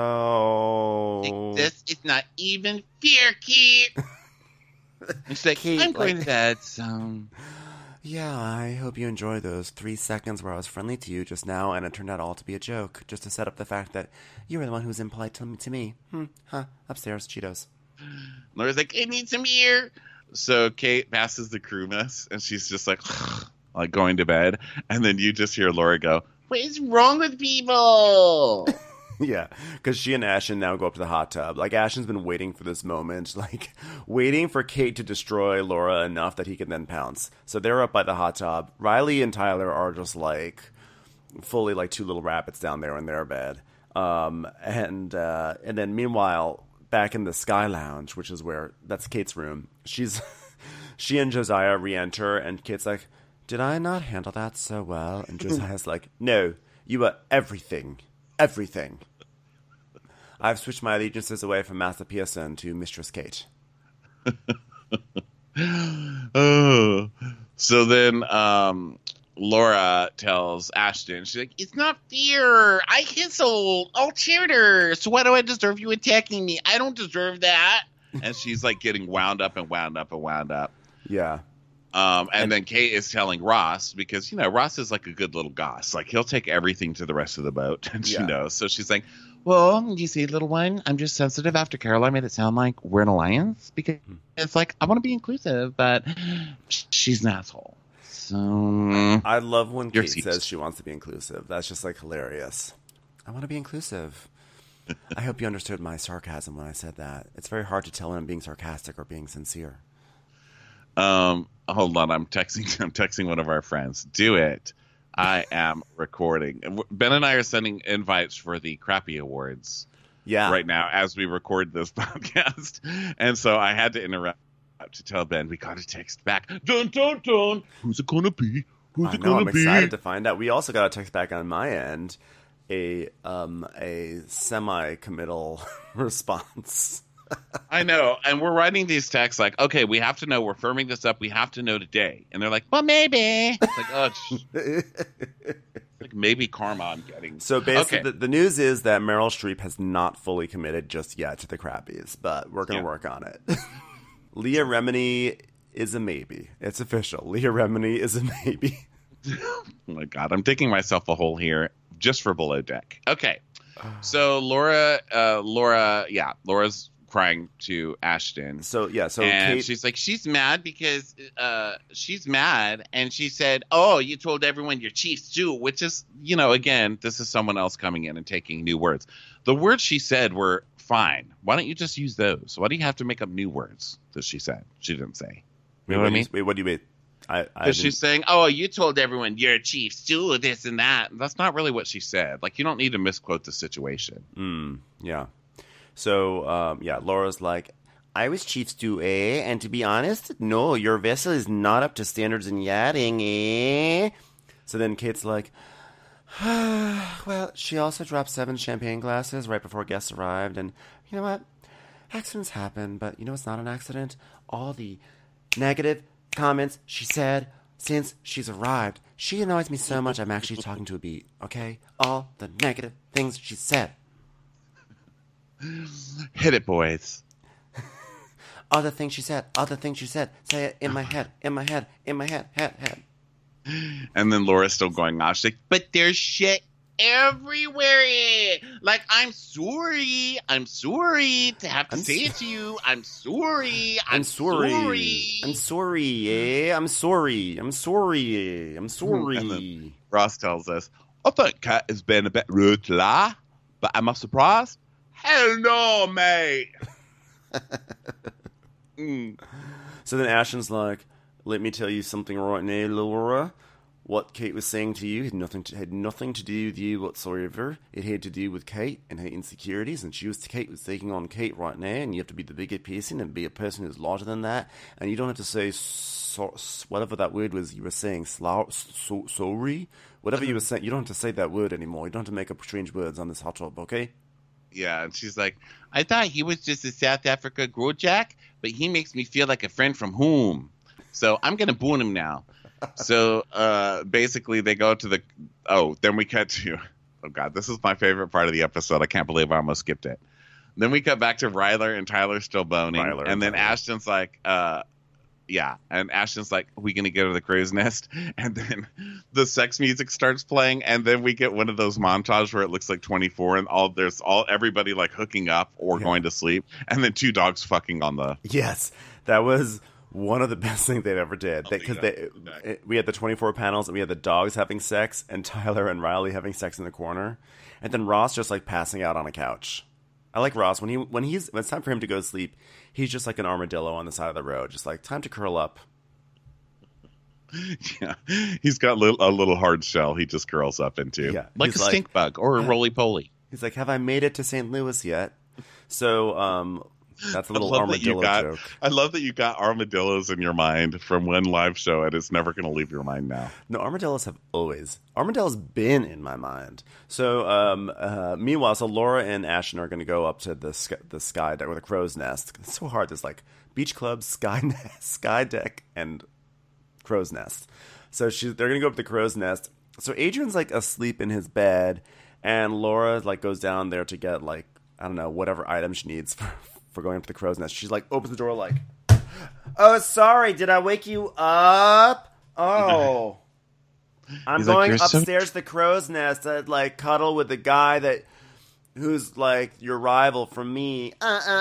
so... This is not even fair, Kate. And she's like, Kate, I'm going like- to bed, so... Yeah, I hope you enjoy those 3 seconds where I was friendly to you just now, and it turned out all to be a joke, just to set up the fact that you were the one who was impolite to me. Upstairs, Cheetos. Laura's like, I need some beer. So Kate passes the crew mess, and she's just like going to bed. And then you just hear Laura go, what is wrong with people? Yeah, because she and Ashton now go up to the hot tub. Like, Ashton's been waiting for this moment, like, waiting for Kate to destroy Laura enough that he can then pounce. So they're up by the hot tub. Riley and Tyler are just, like, fully, like, 2 little rabbits down there in their bed. And then, meanwhile, back in the Sky Lounge, which is that's Kate's room, she and Josiah re-enter, and Kate's like, did I not handle that so well? And Josiah's like, no, you are everything. Everything. I've switched my allegiances away from Master Pearson to Mistress Kate. Oh. So then Laura tells Ashton, she's like, it's not fair. I hissled. I'll cheer her. So why do I deserve you attacking me? I don't deserve that. And she's like getting wound up. Yeah. And then Kate is telling Ross, because, Ross is like a good little goss. Like, he'll take everything to the rest of the boat. And she Yeah. knows. So she's like, well, you see, little one, I'm just sensitive after Caroline made it sound like we're an alliance. Because it's like, I want to be inclusive, but she's an asshole. So I love when You're Kate excused. says she wants to be inclusive. That's just, like, hilarious. I want to be inclusive. I hope you understood my sarcasm when I said that. It's very hard to tell when I'm being sarcastic or being sincere. Hold on, I'm texting one of our friends. Do it. I am recording. Ben and I are sending invites for the Crappy Awards right now as we record this podcast. And so I had to interrupt to tell Ben we got a text back. Dun dun dun. Who's it gonna be? Who's it gonna be? I'm excited to find out. We also got a text back on my end, a semi-committal response. I know, and we're writing these texts like, okay, we have to know. We're firming this up. We have to know today. And they're like, well, maybe. It's like, oh, like maybe karma I'm getting. So basically, the news is that Meryl Streep has not fully committed just yet to the Crappies, but we're going to work on it. Leah Remini is a maybe. It's official. Leah Remini is a maybe. Oh my God, I'm digging myself a hole here just for Below Deck. Okay, so Laura's crying to Ashton. So and Kate, she's like, she's mad because she's mad, and she said, "Oh, you told everyone you're chief stew," which is, again, this is someone else coming in and taking new words. The words she said were fine. Why don't you just use those? Why do you have to make up new words that she said? She didn't say. You know what I mean? Wait, what do you mean? Because she's saying, "Oh, you told everyone you're chief stew, this and that." That's not really what she said. Like, you don't need to misquote the situation. Yeah. So, Laura's like, I was chief stew, eh? And to be honest, no, your vessel is not up to standards in yachting, eh? So then Kate's like, well, she also dropped 7 champagne glasses right before guests arrived. And you know what? Accidents happen, but you know what's not an accident? All the negative comments she said since she's arrived. She annoys me so much I'm actually talking to a beat, okay? All the negative things she said. Hit it, boys. All the things she said. Say it in my head. Head. And then Laura's still going on. She's like, but there's shit everywhere. Like, I'm sorry to have to say it to you. I'm sorry. I'm sorry. And then Ross tells us, I think Kat has been a bit rude to lie, but am I surprised? Hell no, mate. So then Ashton's like, let me tell you something right now, Laura. What Kate was saying to you had nothing to do with you whatsoever. It had to do with Kate and her insecurities, and Kate was taking on Kate right now, and you have to be the bigger person and be a person who's larger than that, and you don't have to say whatever that word was you were saying, sorry? Whatever you were saying, you don't have to say that word anymore. You don't have to make up strange words on this hot tub, okay? Yeah, and she's like, I thought he was just a South Africa Growjack, but he makes me feel like a friend from home. So I'm going to boon him now. So basically they go to then we cut to, oh God, this is my favorite part of the episode. I can't believe I almost skipped it. Then we cut back to Ryler and Tyler still boning. And then Ashton's like, and Ashton's like, we going to go to the crow's nest? And then the sex music starts playing, and then we get one of those montages where it looks like 24 and everybody like hooking up or going to sleep, and then 2 dogs fucking on the... Yes, that was one of the best things they've ever did. Because we had the 24 panels, and we had the dogs having sex, and Tyler and Riley having sex in the corner, and then Ross just like passing out on a couch. I like Ross when it's time for him to go to sleep. He's just like an armadillo on the side of the road, just like time to curl up. Yeah, he's got a little hard shell. He just curls up into, like a stink bug or a roly poly. He's like, "Have I made it to St. Louis yet?" So, that's a little armadillo joke. I love that you got armadillos in your mind from one live show, and it's never going to leave your mind now. No, armadillos been in my mind. So, meanwhile, Laura and Ashton are going to go up to the sky deck, or the crow's nest. It's so hard. There's like beach club, sky deck, and crow's nest. So they're going to go up to the crow's nest. So Adrian's like asleep in his bed, and Laura like goes down there to get like, I don't know, whatever item she needs for going up to the crow's nest. She's like, opens the door like, oh, sorry, did I wake you up? Oh. I'm going upstairs to the crow's nest to like cuddle with the guy who's like your rival from me.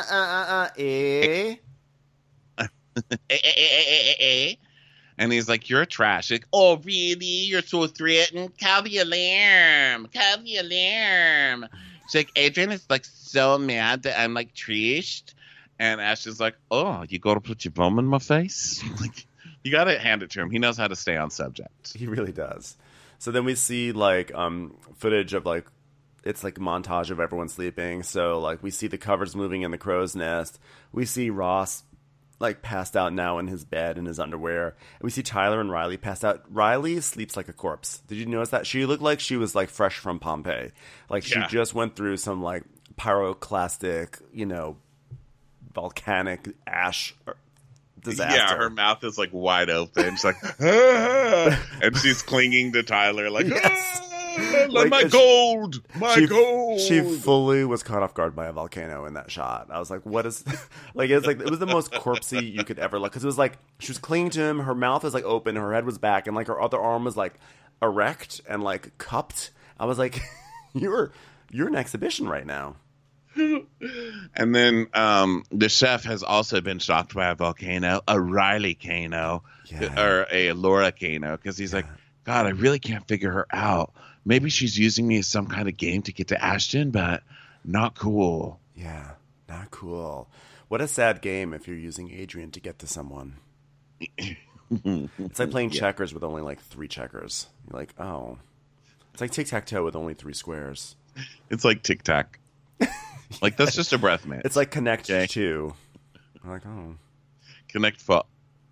And he's like, you're trash. Like, oh, really? You're so threatened? Call the alarm. She's like, Adrian is like so mad that I'm like trashed. And Ashton's like, "Oh, you got to put your bum in my face." Like, you got to hand it to him. He knows how to stay on subject. He really does. So then we see like footage of like it's like a montage of everyone sleeping. So like we see the covers moving in the crow's nest. We see Ross like passed out now in his bed in his underwear. And we see Tyler and Riley passed out. Riley sleeps like a corpse. Did you notice that? She looked like she was like fresh from Pompeii. Like she just went through some like pyroclastic, volcanic ash disaster. Yeah, her mouth is like wide open. She's like, "Ah!" And she's clinging to Tyler like, Yes. Like, my gold, gold. She fully was caught off guard by a volcano in that shot. I was like, what is like? It was the most corpsey you could ever look, because it was like she was clinging to him. Her mouth was like open, her head was back, and like her other arm was like erect and like cupped. I was like, you're an exhibition right now. And then the chef has also been shocked by a volcano, a Riley Cano, or a Laura Cano, because he's like, God, I really can't figure her out. Maybe she's using me as some kind of game to get to Ashton, but not cool. Yeah, not cool. What a sad game if you're using Adrian to get to someone. It's like playing checkers with only like 3 checkers. You're like, oh. It's like tic-tac-toe with only 3 squares. It's like tic-tac. Like, that's just a breath, man. It's like Connect 2. I'm like, oh. Connect fuck.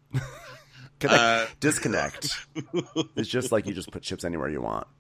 Disconnect. It's just like you just put chips anywhere you want.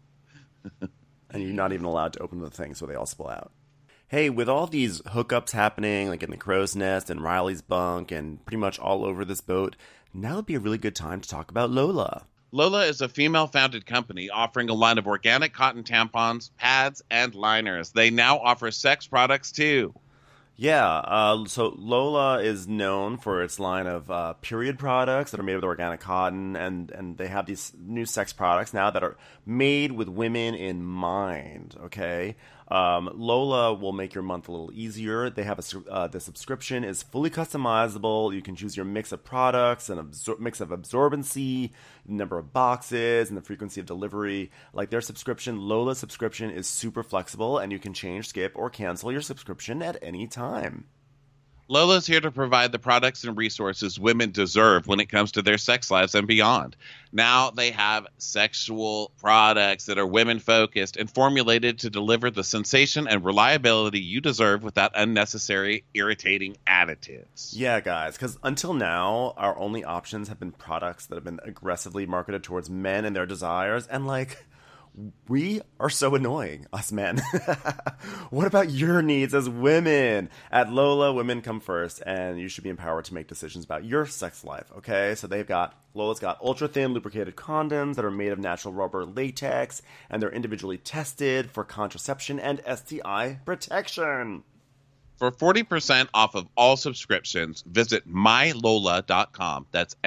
And you're not even allowed to open the thing, so they all spill out. Hey, with all these hookups happening, like in the crow's nest and Riley's bunk and pretty much all over this boat, now would be a really good time to talk about Lola. Lola is a female-founded company offering a line of organic cotton tampons, pads, and liners. They now offer sex products, too. Yeah, so Lola is known for its line of period products that are made with organic cotton, and they have these new sex products now that are made with women in mind, okay? Lola will make your month a little easier. They have the subscription is fully customizable. You can choose your mix of products and mix of absorbency, number of boxes, and the frequency of delivery. Like their subscription, Lola's subscription is super flexible, and you can change, skip, or cancel your subscription at any time. Lola's here to provide the products and resources women deserve when it comes to their sex lives and beyond. Now they have sexual products that are women-focused and formulated to deliver the sensation and reliability you deserve without unnecessary, irritating additives. Yeah, guys, because until now, our only options have been products that have been aggressively marketed towards men and their desires, and like... we are so annoying, us men. What about your needs as women? At Lola, women come first, and you should be empowered to make decisions about your sex life, okay? So Lola's got ultra-thin lubricated condoms that are made of natural rubber latex, and they're individually tested for contraception and STI protection. For 40% off of all subscriptions, visit mylola.com. That's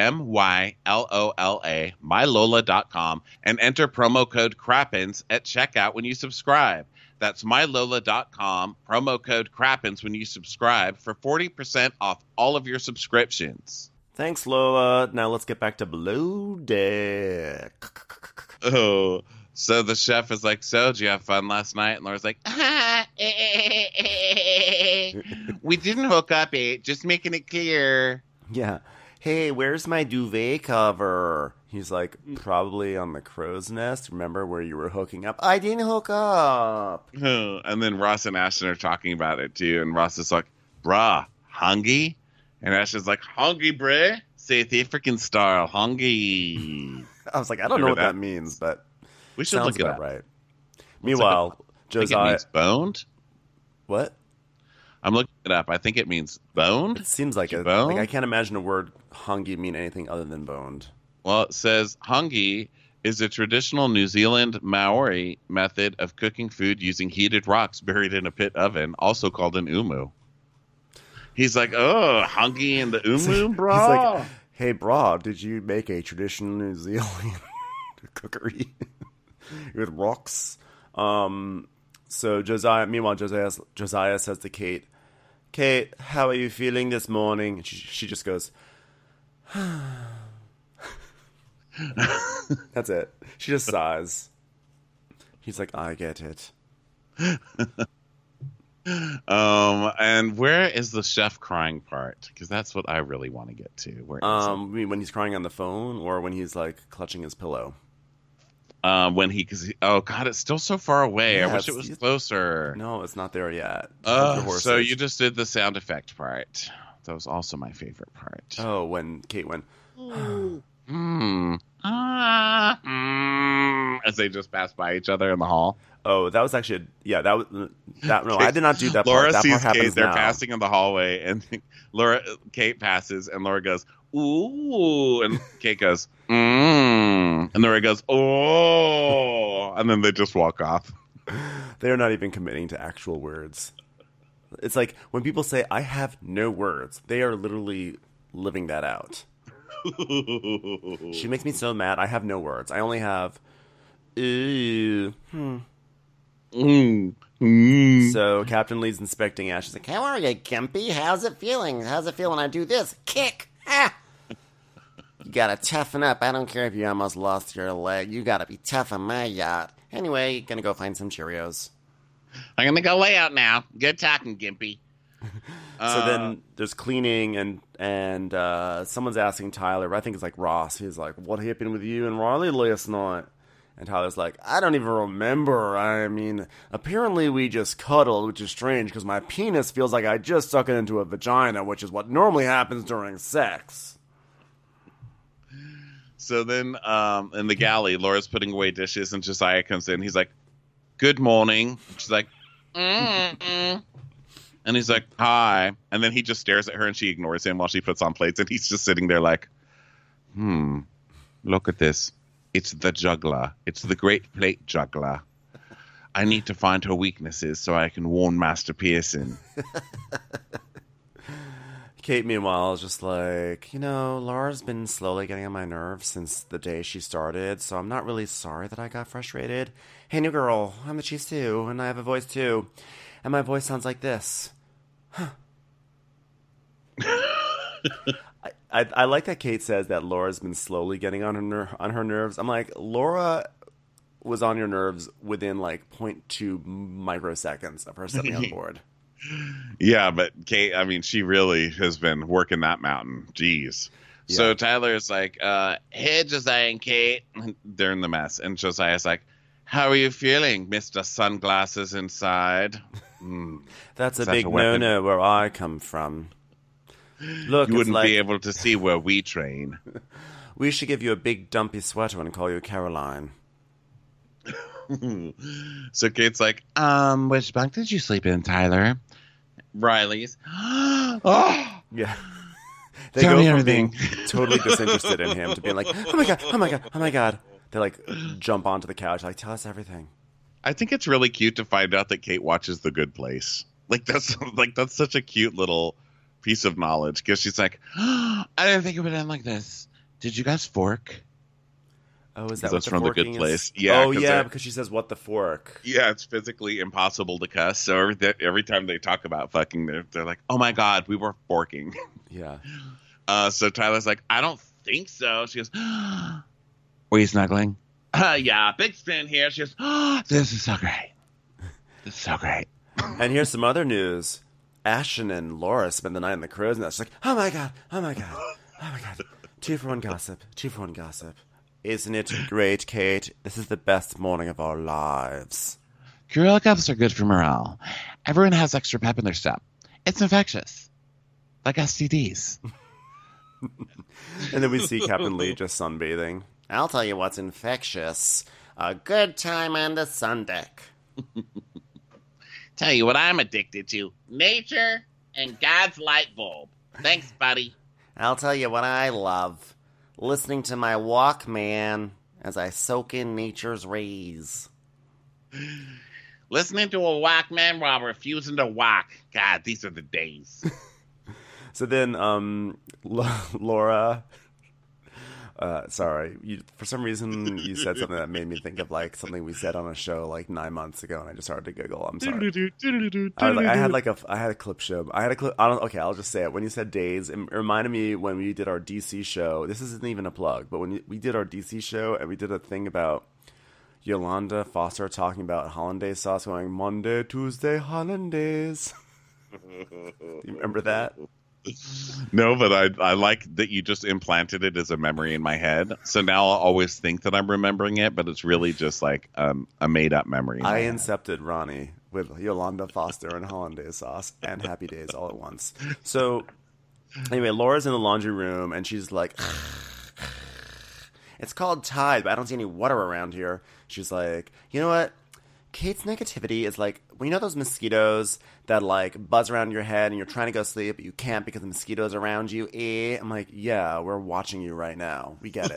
MYLOLA, mylola.com, and enter promo code CRAPPINS at checkout when you subscribe. That's mylola.com, promo code CRAPPINS when you subscribe for 40% off all of your subscriptions. Thanks, Lola. Now let's get back to Below Deck. Oh, so the chef is like, so did you have fun last night? And Laura's like, we didn't hook up, just making it clear. Yeah. Hey, where's my duvet cover? He's like, probably on the crow's nest. Remember where you were hooking up? I didn't hook up. And then Ross and Ashton are talking about it too. And Ross is like, brah, hungry? And Ashton's like, hungry, bruh? South African style, hungry. I was like, I don't know what that means, but we should look it up. Right. Meanwhile, Josiah. I think it means boned. What? I'm looking it up. I think it means boned. It seems like it. Boned? Like I can't imagine a word hungy mean anything other than boned. Well, it says hungy is a traditional New Zealand Maori method of cooking food using heated rocks buried in a pit oven, also called an umu. He's like, oh, hungy in the umu, bro. He's like, hey, bro, did you make a traditional New Zealand cookery with rocks? So meanwhile, Josiah says to Kate, how are you feeling this morning? And she just goes, that's it. She just sighs. He's like, I get it. And where is the chef crying part? Because that's what I really want to get to. Where is it? I mean, when he's crying on the phone or when he's like clutching his pillow? Oh God, it's still so far away. I Yeah, wish it was closer. No, it's not there yet. Your horses. So you just did the sound effect part. That was also my favorite part. Oh, when Kate went. As they just pass by each other in the hall. Oh, that was actually that. No, I did not do that Laura part. That sees part happens Kate. They're now. passing in the hallway, and Kate passes, and Laura goes, "Ooh," and Kate goes, and Laura goes, "Oh," and then they just walk off. They're not even committing to actual words. It's like when people say, "I have no words," they are literally living that out. She makes me so mad. I have no words. I only have. So Captain Lee's inspecting Ash. She's like, How are you, Gimpy? How's it feeling? How's it feel when I do this? Kick! Ah! You gotta toughen up. I don't care if you almost lost your leg. You gotta be tough on my yacht. Anyway, gonna go find some Cheerios. I'm gonna go lay out now. Good talking, Gimpy. So then there's cleaning and someone's asking Tyler. I think it's like Ross. He's like, "What happened with you and Riley last night?" And Tyler's like, "I don't even remember. I mean, apparently we just cuddled, which is strange because my penis feels like I just stuck it into a vagina, which is what normally happens during sex." So then, in the galley, Laura's putting away dishes, and Josiah comes in. He's like, "Good morning." She's like, "Mm-mm." And he's like, "Hi." And then he just stares at her, and she ignores him while she puts on plates. And he's just sitting there like, look at this. It's the juggler. It's the great plate juggler. I need to find her weaknesses so I can warn Master Pearson. Kate, meanwhile, is just like, Laura's been slowly getting on my nerves since the day she started, so I'm not really sorry that I got frustrated. Hey, new girl, I'm the chief too, and I have a voice too. And my voice sounds like this. Huh. I like that Kate says that Laura's been slowly getting on her nerves. I'm like, Laura was on your nerves within like 0.2 microseconds of her stepping on board. Yeah, but Kate, I mean, she really has been working that mountain. Jeez. Yeah. So Tyler's like, hey, Josiah and Kate. They're in the mess. And Josiah's like, how are you feeling, Mr. Sunglasses Inside? That's a big no-no where I come from. Look, you wouldn't be able to see where we train. We should give you a big dumpy sweater and call you Caroline. So Kate's like, which bunk did you sleep in, Tyler? Riley's. Oh! Yeah. They Tell go me from everything. being totally disinterested in him to being like, oh my god, oh my god, oh my god. They like jump onto the couch, like, tell us everything. I think it's really cute to find out that Kate watches The Good Place. That's such a cute little piece of knowledge because she's like, I didn't think it would end like this. Did you guys fork? Oh, is that that's what from The Good forking Place? is? Yeah. Oh, yeah, because she says, "What the fork?" Yeah, it's physically impossible to cuss. So every time they talk about fucking, they're like, "Oh my god, we were forking." Yeah. So Tyler's like, "I don't think so." She goes, "Were you snuggling?" Yeah, big spin here. She goes, "This is so great. This is so great." And here's some other news. Ashton and Laura spend the night in the crow's nest. She's like, oh my god, oh my god, oh my god. 2-for-1 gossip, 2-for-1 gossip. Isn't it great, Kate? This is the best morning of our lives. Gorilla cups are good for morale. Everyone has extra pep in their step. It's infectious. Like STDs. And then we see Captain Lee just sunbathing. I'll tell you what's infectious. A good time on the sun deck. Tell you what I'm addicted to. Nature and God's light bulb. Thanks, buddy. I'll tell you what I love. Listening to my Walkman as I soak in nature's rays. Listening to a Walkman while refusing to walk. God, these are the days. So then, Laura... sorry, for some reason you said something that made me think of like something we said on a show like 9 months ago, and I just started to giggle. I'm sorry. I had a clip show. I'll just say it. When you said days, it reminded me when we did our DC show. This isn't even a plug, but when we did our DC show and we did a thing about Yolanda Foster talking about hollandaise sauce, going Monday, Tuesday, hollandaise. Do you remember that? No, but I like that you just implanted it as a memory in my head. So now I'll always think that I'm remembering it, but it's really just like a made up memory. I incepted Ronnie with Yolanda Foster and hollandaise sauce and Happy Days all at once. So anyway, Laura's in the laundry room and she's like, it's called Tide, but I don't see any water around here. She's like, you know what? Kate's negativity is like, well, you know those mosquitoes that like buzz around your head and you're trying to go sleep, but you can't because the mosquitoes around you? I'm like, yeah, we're watching you right now. We get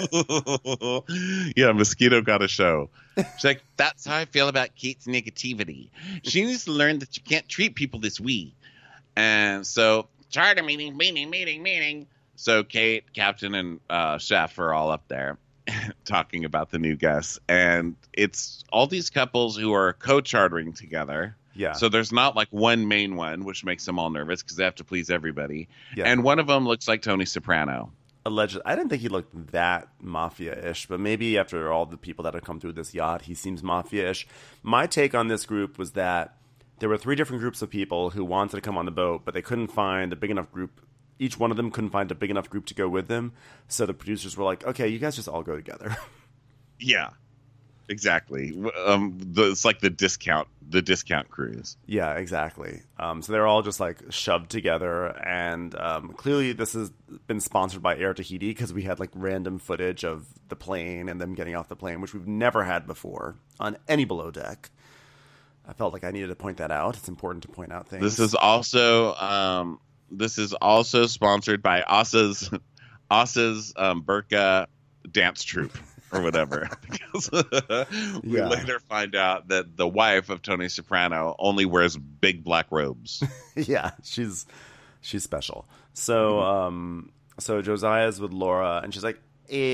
it. Yeah, mosquito got a show. She's like, that's how I feel about Kate's negativity. She needs to learn that you can't treat people this way. And so, charter meeting. So Kate, Captain, and Chef are all up there talking about the new guests. And it's all these couples who are co-chartering together. Yeah. So there's not like one main one, which makes them all nervous because they have to please everybody. Yeah. And one of them looks like Tony Soprano. Allegedly. I didn't think he looked that mafia-ish, but maybe after all the people that have come through this yacht, he seems mafia-ish. My take on this group was that there were 3 different groups of people who wanted to come on the boat, but they couldn't find a big enough group. Each one of them couldn't find a big enough group to go with them. So the producers were like, okay, you guys just all go together. Yeah, exactly. It's like the discount cruise. Yeah, exactly. So they're all just like shoved together, and clearly this has been sponsored by Air Tahiti because we had like random footage of the plane and them getting off the plane, which we've never had before on any below deck. I felt like I needed to point that out. It's important to point out things. This is also sponsored by Asa's Burqa dance troupe or whatever. Because we later find out that the wife of Tony Soprano only wears big black robes. Yeah, she's special. So so Josiah's with Laura, and she's like,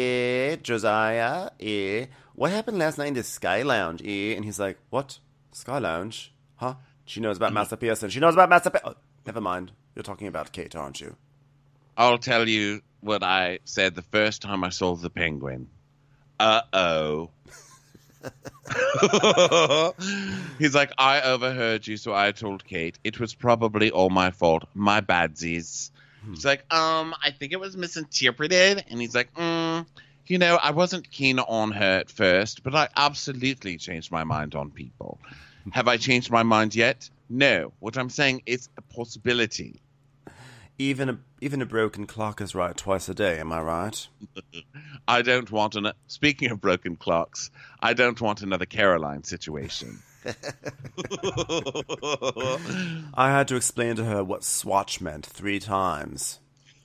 Josiah, what happened last night in the Sky Lounge, And he's like, what? Sky Lounge? Huh? She knows about Master Pearson. She knows about Master Pearson. Oh, never mind. You're talking about Kate, aren't you? I'll tell you what I said the first time I saw the penguin. Uh-oh. He's like, I overheard you, so I told Kate. It was probably all my fault. My badsies. She's like, I think it was misinterpreted. And he's like, you know, I wasn't keen on her at first, but I absolutely changed my mind on people. Have I changed my mind yet? No. What I'm saying is a possibility. Even a broken clock is right twice a day, am I right? I don't want speaking of broken clocks, I don't want another Caroline situation. I had to explain to her what swatch meant 3 times.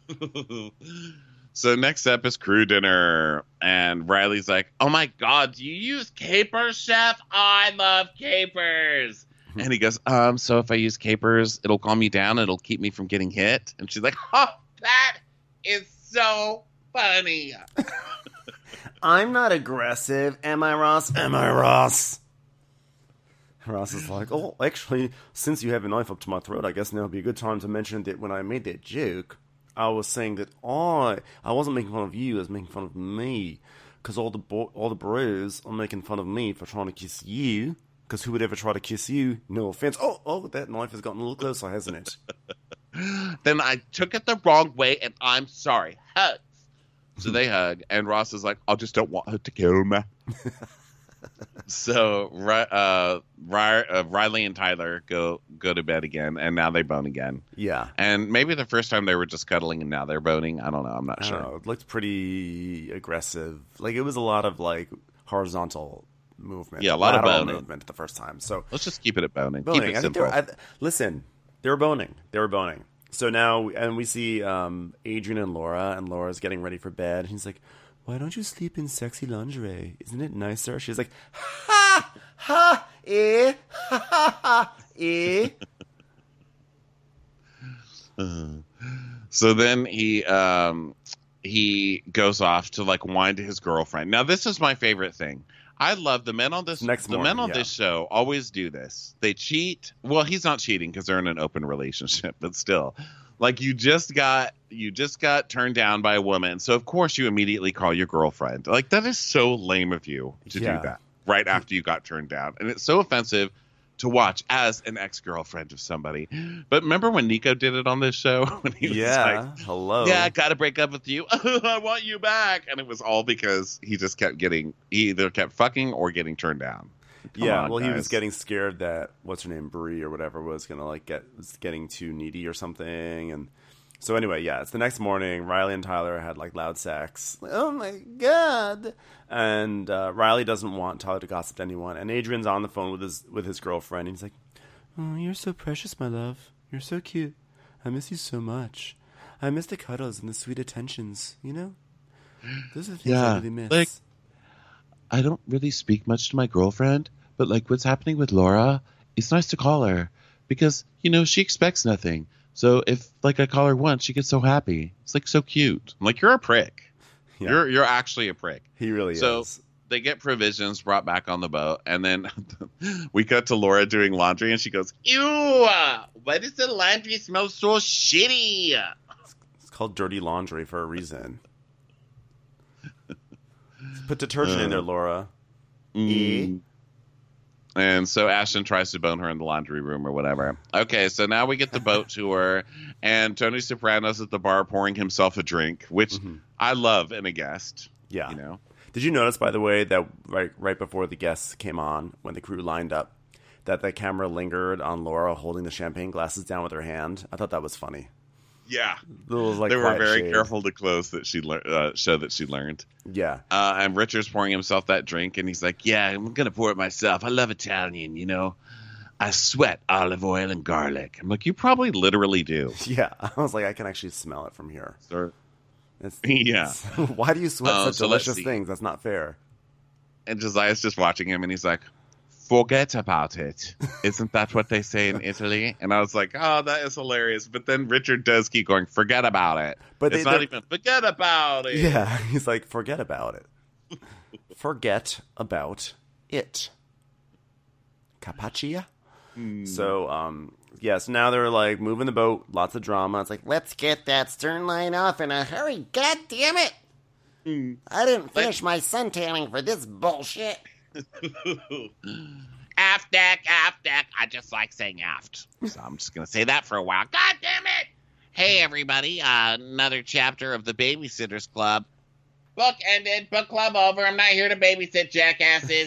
So next up is crew dinner, and Riley's like, oh my god, do you use capers, chef? I love capers. And he goes, so if I use capers, it'll calm me down, it'll keep me from getting hit? And she's like, oh, that is so funny. I'm not aggressive, am I, Ross? Am I, Ross? Ross is like, oh, actually, since you have a knife up to my throat, I guess now would be a good time to mention that when I made that joke, I was saying that I wasn't making fun of you, I was making fun of me. Because all the bros are making fun of me for trying to kiss you. Because who would ever try to kiss you? No offense. Oh, that knife has gotten a little closer, hasn't it? Then I took it the wrong way, and I'm sorry. Hugs. So they hug, and Ross is like, I just don't want her to kill me. So Riley and Tyler go to bed again, and now they bone again. Yeah. And maybe the first time they were just cuddling, and now they're boning. I don't know. I'm not sure. Know. It looked pretty aggressive. Like, it was a lot of, like, horizontal movement. Yeah, a lot of boning. Movement the first time. So let's just keep it at boning. Keep it simple. Listen, they were boning. So now, and we see Adrian and Laura's getting ready for bed. And he's like, why don't you sleep in sexy lingerie? Isn't it nicer? She's like, ha, ha, ha, ha, So then he goes off to like whine to his girlfriend. Now this is my favorite thing. I love the men on this. This show always do this. They cheat. Well, he's not cheating because they're in an open relationship, but still, like you just got turned down by a woman, so of course you immediately call your girlfriend. Like that is so lame of you to do that. right after you got turned down. And it's so offensive to watch as an ex-girlfriend of somebody. But remember when Nico did it on this show? When he was like, hello. yeah, I got to break up with you. I want you back. And it was all because he just he either kept fucking or getting turned down. Come on, well, guys. he was getting scared that what's her name, Brie or whatever, was gonna was getting too needy or something. And so anyway, it's the next morning. Riley and Tyler had like loud sex. Oh my god! And Riley doesn't want Tyler to gossip to anyone. And Adrian's on the phone with his girlfriend. And he's like, "Oh, you're so precious, my love. You're so cute. I miss you so much. I miss the cuddles and the sweet attentions. You know, those are the things I really miss." Like, I don't really speak much to my girlfriend, but like what's happening with Laura, it's nice to call her because, she expects nothing. So if like I call her once, she gets so happy. It's like so cute. I'm like, you're a prick. Yeah. You're actually a prick. He really So is. they get provisions brought back on the boat, and then we cut to Laura doing laundry, and she goes, "Ew, why does the laundry smell so shitty?" It's called dirty laundry for a reason. Put detergent in there, Laura. And so Ashton tries to bone her in the laundry room or whatever. Okay, so now we get the boat tour, and Tony Soprano's at the bar pouring himself a drink, which I love in a guest. Yeah. Did you notice, by the way, that right before the guests came on, when the crew lined up, that the camera lingered on Laura holding the champagne glasses down with her hand? I thought that was funny. Yeah. Little, like, they were quiet very shade. careful to close that she show that she learned. Yeah. And Richard's pouring himself that drink, and he's like, "Yeah, I'm going to pour it myself. I love Italian, I sweat olive oil and garlic." I'm like, you probably literally do. Yeah. I was like, I can actually smell it from here. Sir. It's, Yeah. why do you sweat such so let's delicious see. things? That's not fair. And Josiah's just watching him, and he's like, "Forget about it. Isn't that what they say in Italy?" And I was like, oh, that is hilarious. But then Richard does keep going, "Forget about it." But it's not even, forget about it. Yeah. He's like, forget about it. Forget about it. Capaccia? So, yes, now they're like moving the boat, lots of drama. It's like, Let's get that stern line off in a hurry. God damn it! I didn't finish my sun tanning for this bullshit. Aft deck, aft deck. I just like saying aft. So I'm just going to say that for a while. God damn it! Hey, everybody. Another chapter of the Babysitters Club. Book ended. Book club over. I'm not here to babysit jackasses.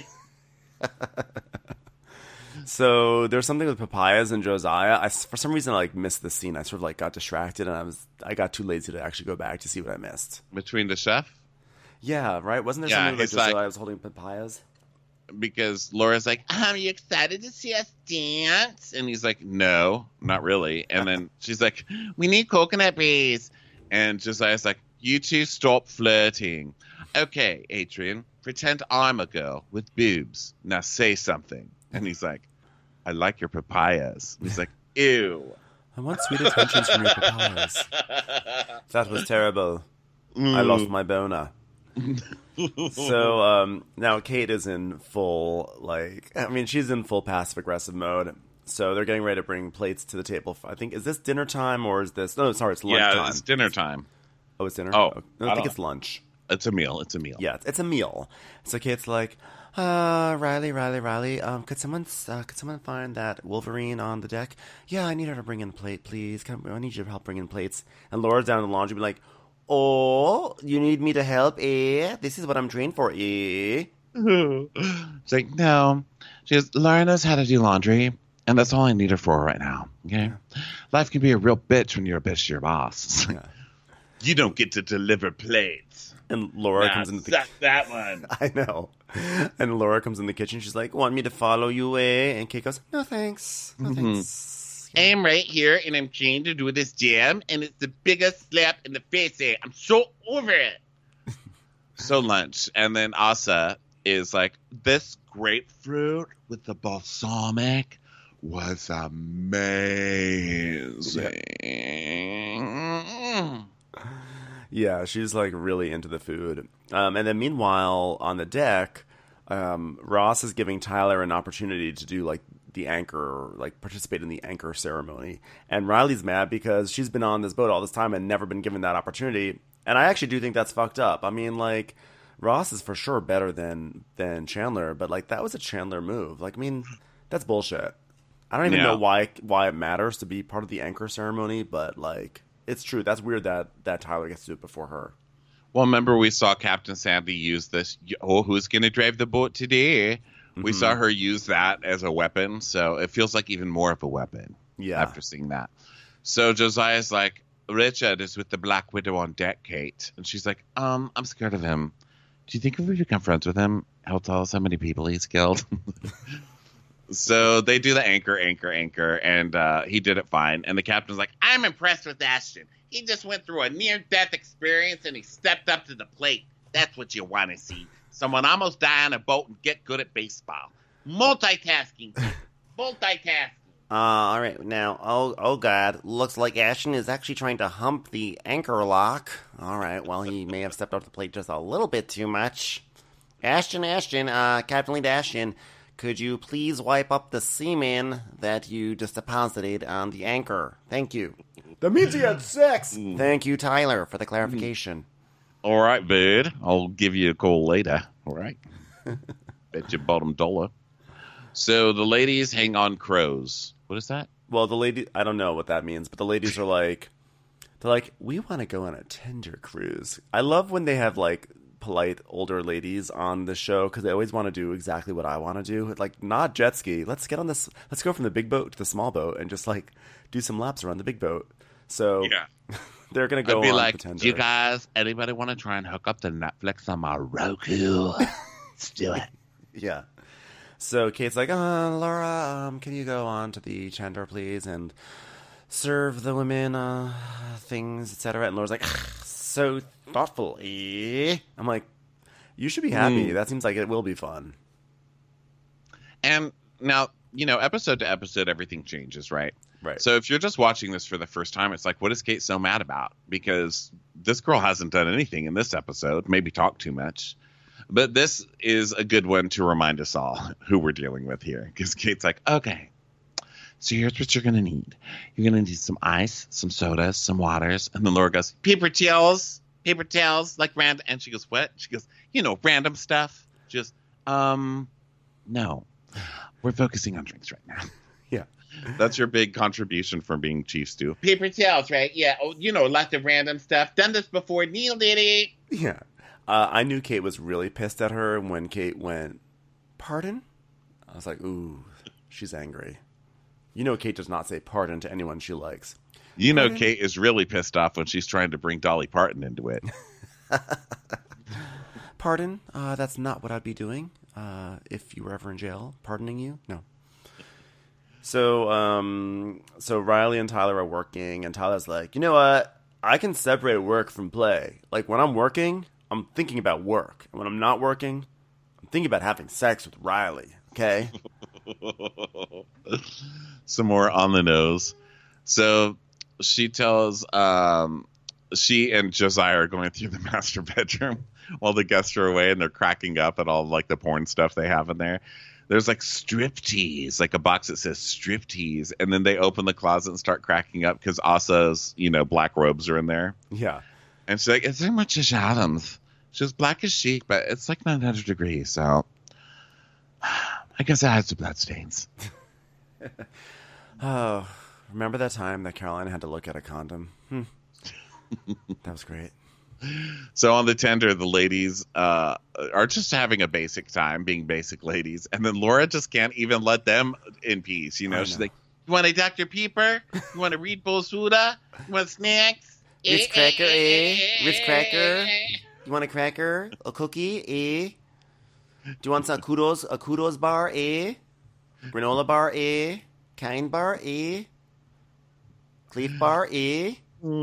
so there's something with Papayas and Josiah. For some reason, I like missed the scene. I sort of like got distracted, and I got too lazy to actually go back to see what I missed. Between the chef? Yeah, right. Wasn't there Yeah, something like it's like- Josiah was holding papayas? Because Laura's like, "Are you excited to see us dance?" And he's like, "No, not really." And then she's like, "We need coconut breeze." And Josiah's like, "You two stop flirting." "Okay, Adrian, pretend I'm a girl with boobs. Now say something." And he's like, "I like your papayas." And he's like, "Ew." I want sweet attentions from your papayas. That was terrible. I lost my boner. So now Kate is in full, she's in full passive-aggressive mode. So they're getting ready to bring plates to the table. I think, is this dinner time or is this... No, sorry, it's lunch time. Yeah, it's dinner time. Oh, it's dinner? Oh, no, I think it's lunch. It's a meal. It's a meal. Yeah, it's a meal. So Kate's like, Riley, could someone find that Wolverine on the deck? Yeah, I need her to bring in a plate, please. I need you to help bring in plates. And Laura's down in the laundry, be like, "Oh, you need me to help, eh? This is what I'm trained for, eh?" It's like, no. She goes, "Laura knows how to do laundry, and that's all I need her for right now. Okay? Life can be a real bitch when you're a bitch to your boss. It's like, you don't get to deliver plates." And Laura comes into the suck that one. I know. And Laura comes in the kitchen. She's like, "Want me to follow you, eh?" And Kate goes, "No, thanks. No, thanks." I'm right here, and I'm trying to do this jam, and it's the biggest slap in the face. I'm so over it. So lunch. And then Asa is like, "This grapefruit with the balsamic was amazing." Yeah, she's like really into the food. And then meanwhile, on the deck, Ross is giving Tyler an opportunity to do like the anchor, like participate in the anchor ceremony. And Riley's mad because she's been on this boat all this time and never been given that opportunity. And I actually do think that's fucked up. I mean, like, Ross is for sure better than Chandler, but like that was a Chandler move. Like, I mean, that's bullshit. I don't even know why it matters to be part of the anchor ceremony, but like it's true. That's weird that Tyler gets to do it before her. Well, remember we saw Captain Sandy use this. Oh, who's gonna drive the boat today? We saw her use that as a weapon, so it feels like even more of a weapon. Yeah. After seeing that, so Josiah's like, Richard is with the Black Widow on deck, Kate, and she's like, I'm scared of him. Do you think if we become friends with him, he'll tell us how many people he's killed? So they do the anchor, and he did it fine. And the captain's like, I'm impressed with Ashton. He just went through a near-death experience, and he stepped up to the plate. That's what you want to see. Someone almost die on a boat and get good at baseball. Multitasking. Multitasking. All right, now, oh God, looks like Ashton is actually trying to hump the anchor lock. All right, well, he may have stepped off the plate just a little bit too much. Captain Lead Ashton, could you please wipe up the semen that you just deposited on the anchor? Thank you. That means he had sex. Thank you, Tyler, for the clarification. All right, bud. I'll give you a call later. All right. Bet you bottom dollar. So the ladies hang on crows. What is that? Well, the lady, I don't know what that means, but the ladies are like, we want to go on a tender cruise. I love when they have like polite older ladies on the show because they always want to do exactly what I want to do. Like, not jet ski. Let's get on this. Let's go from the big boat to the small boat and just like do some laps around the big boat. So Yeah. they're gonna go I'd be on like, the tender. do you guys, anybody want to try and hook up to Netflix on my Roku? Let's do it. Yeah. So Kate's like, Laura, can you go on to the tender, please, and serve the women things, etc. And Laura's like, so thoughtful, eh? I'm like, you should be happy. That seems like it will be fun. And now, episode to episode, everything changes, right? Right. So if you're just watching this for the first time, it's like, what is Kate so mad about? Because this girl hasn't done anything in this episode, maybe talked too much. But this is a good one to remind us all who we're dealing with here. Because Kate's like, okay, so here's what you're going to need. You're going to need some ice, some sodas, some waters. And then Laura goes, paper towels, like random. And she goes, what? She goes, random stuff. Just, no. We're focusing on drinks right now. Yeah. That's your big contribution from being Chief Stew. Paper towels, right? Yeah. Oh, lots of random stuff. Done this before. Neil did it. Yeah. I knew Kate was really pissed at her when Kate went, pardon? I was like, ooh, she's angry. Kate does not say pardon to anyone she likes. Pardon? Kate is really pissed off when she's trying to bring Dolly Parton into it. Pardon? That's not what I'd be doing if you were ever in jail. Pardoning you? No. So Riley and Tyler are working, and Tyler's like, you know what? I can separate work from play. Like, when I'm working, I'm thinking about work. And when I'm not working, I'm thinking about having sex with Riley. Okay? Some more on the nose. So she tells she and Josiah are going through the master bedroom while the guests are away, and they're cracking up at all like the porn stuff they have in there. There's like striptease, like a box that says striptease, and then they open the closet and start cracking up because Asa's black robes are in there. Yeah. And she's like, it's very much Tish Adams. She's black as chic, but it's like 900 degrees, so I guess it has the blood stains. Oh, remember that time that Caroline had to look at a condom? That was great. So on the tender, the ladies are just having a basic time, being basic ladies, and then Laura just can't even let them in peace. She's like, you want a Dr. Pepper? You want to read Bolsuda? You want snacks? Ritz cracker, eh? Ritz cracker. You want a cracker? A cookie, eh? Do you want some a kudos bar, eh? Granola bar, eh? Kind bar, eh? Cleef bar, eh?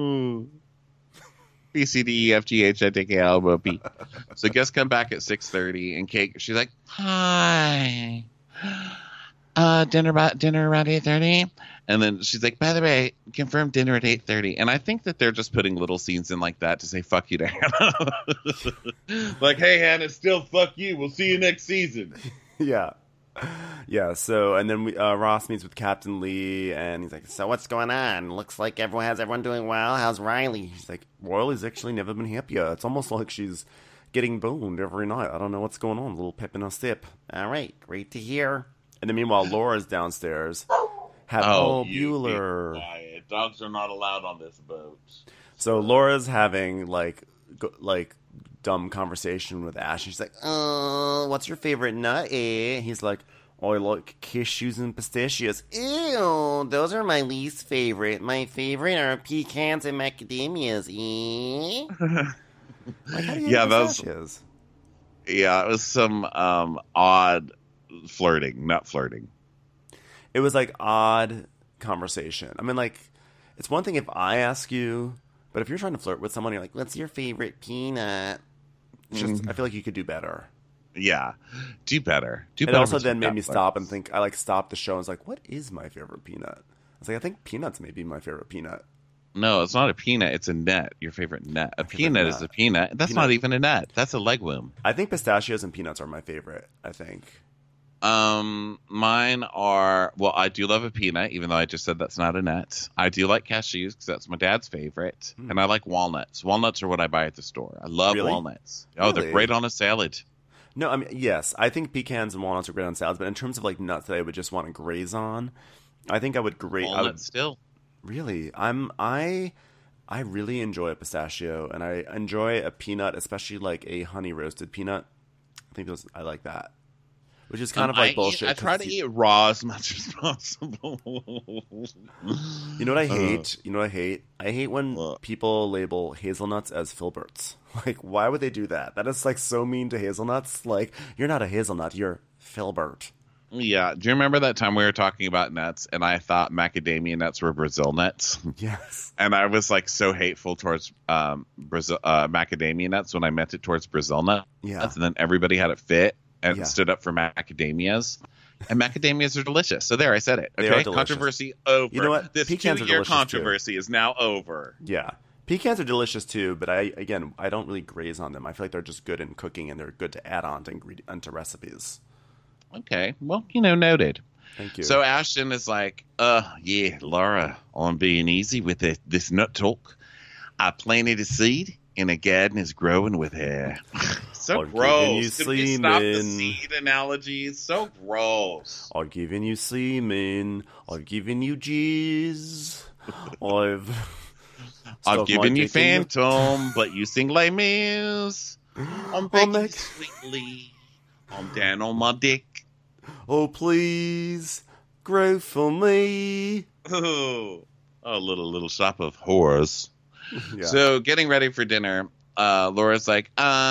B, C, D, E, F, G, H, I, J, K, L, M, N, O, P. So guests come back at 6:30, and Kate, she's like, hi. Dinner around 8:30. And then she's like, by the way, confirm dinner at 8:30. And I think that they're just putting little scenes in like that to say fuck you to Hannah. Like, hey, Hannah, still fuck you. We'll see you next season. Yeah. Yeah, so, and then Ross meets with Captain Lee, and he's like, So what's going on? Looks like everyone doing well. How's Riley? he's like, Riley's actually never been happier. It's almost like she's getting boned every night. I don't know what's going on. A little pep in a step. All right, great to hear. And then meanwhile, Laura's downstairs. Bueller. Quiet. Dogs are not allowed on this boat. So Laura's having like dumb conversation with Ash. She's like, What's your favorite nut, eh? he's like, I like cashews and pistachios. Ew, those are my least favorite. My favorite are pecans and macadamias, eh? Like, how do you Yeah, hate those- pistachios? Yeah, it was some odd flirting, nut flirting. It was like odd conversation. I mean, like, it's one thing if I ask you, but if you're trying to flirt with someone, you're like, What's your favorite peanut? it's just, I feel like you could do better. Yeah, do better. Do It better. also with then your made me nut stop and flirts. think. I like stopped the show and was like, "What is my favorite peanut?" I was like, "I think peanuts may be my favorite peanut." No, it's not a peanut. It's a nut. Your favorite nut. A favorite peanut is nut. a peanut. That's Peanut. not even a nut. That's a legume. I think pistachios and peanuts are my favorite. I think. Mine are, well, I do love a peanut, even though I just said that's not a nut. I do like cashews because that's my dad's favorite, and I like walnuts. Walnuts are what I buy at the store. I love Really? walnuts. Oh, Really? they're great on a salad. No, I mean, yes, I think pecans and walnuts are great on salads, but in terms of like nuts that I would just want to graze on, I think I would graze. Walnuts still. Really, I really enjoy a pistachio, and I enjoy a peanut, especially like a honey roasted peanut. I think I like that, which is kind of like bullshit. I try to eat raw as much as possible. You know what I hate? You know what I hate? I hate when What? people label hazelnuts as filberts. Like, why would they do that? That is like so mean to hazelnuts. Like, you're not a hazelnut, you're filbert. Yeah. Do you remember that time we were talking about nuts, and I thought macadamia nuts were Brazil nuts? Yes. And I was like so hateful towards Brazil macadamia nuts when I meant it towards Brazil nuts. Yeah. And then everybody had it fit and Yeah. stood up for macadamias. And macadamias are delicious. So there, I said it. They Okay, are delicious. controversy over. You know what? This Pecans are 2-year delicious, too. controversy is now over. Yeah. Pecans are delicious too, but I don't really graze on them. I feel like they're just good in cooking and they're good to add on to onto recipes. Okay, well, noted. Thank you. So Ashton is like, yeah, Laura, I'm being easy with this nut talk. I planted a seed and a garden is growing with her. So I'm giving you gross. Could we stop the semen. seed analogies? So gross. I've given you semen. I've given you jizz. I've given you Phantom. Phantom, but you sing Les Mis. I'm begging you sweetly. I'm down on my dick. Oh, please, grow for me. Oh, a little shop of horrors. Yeah. So getting ready for dinner, Laura's like,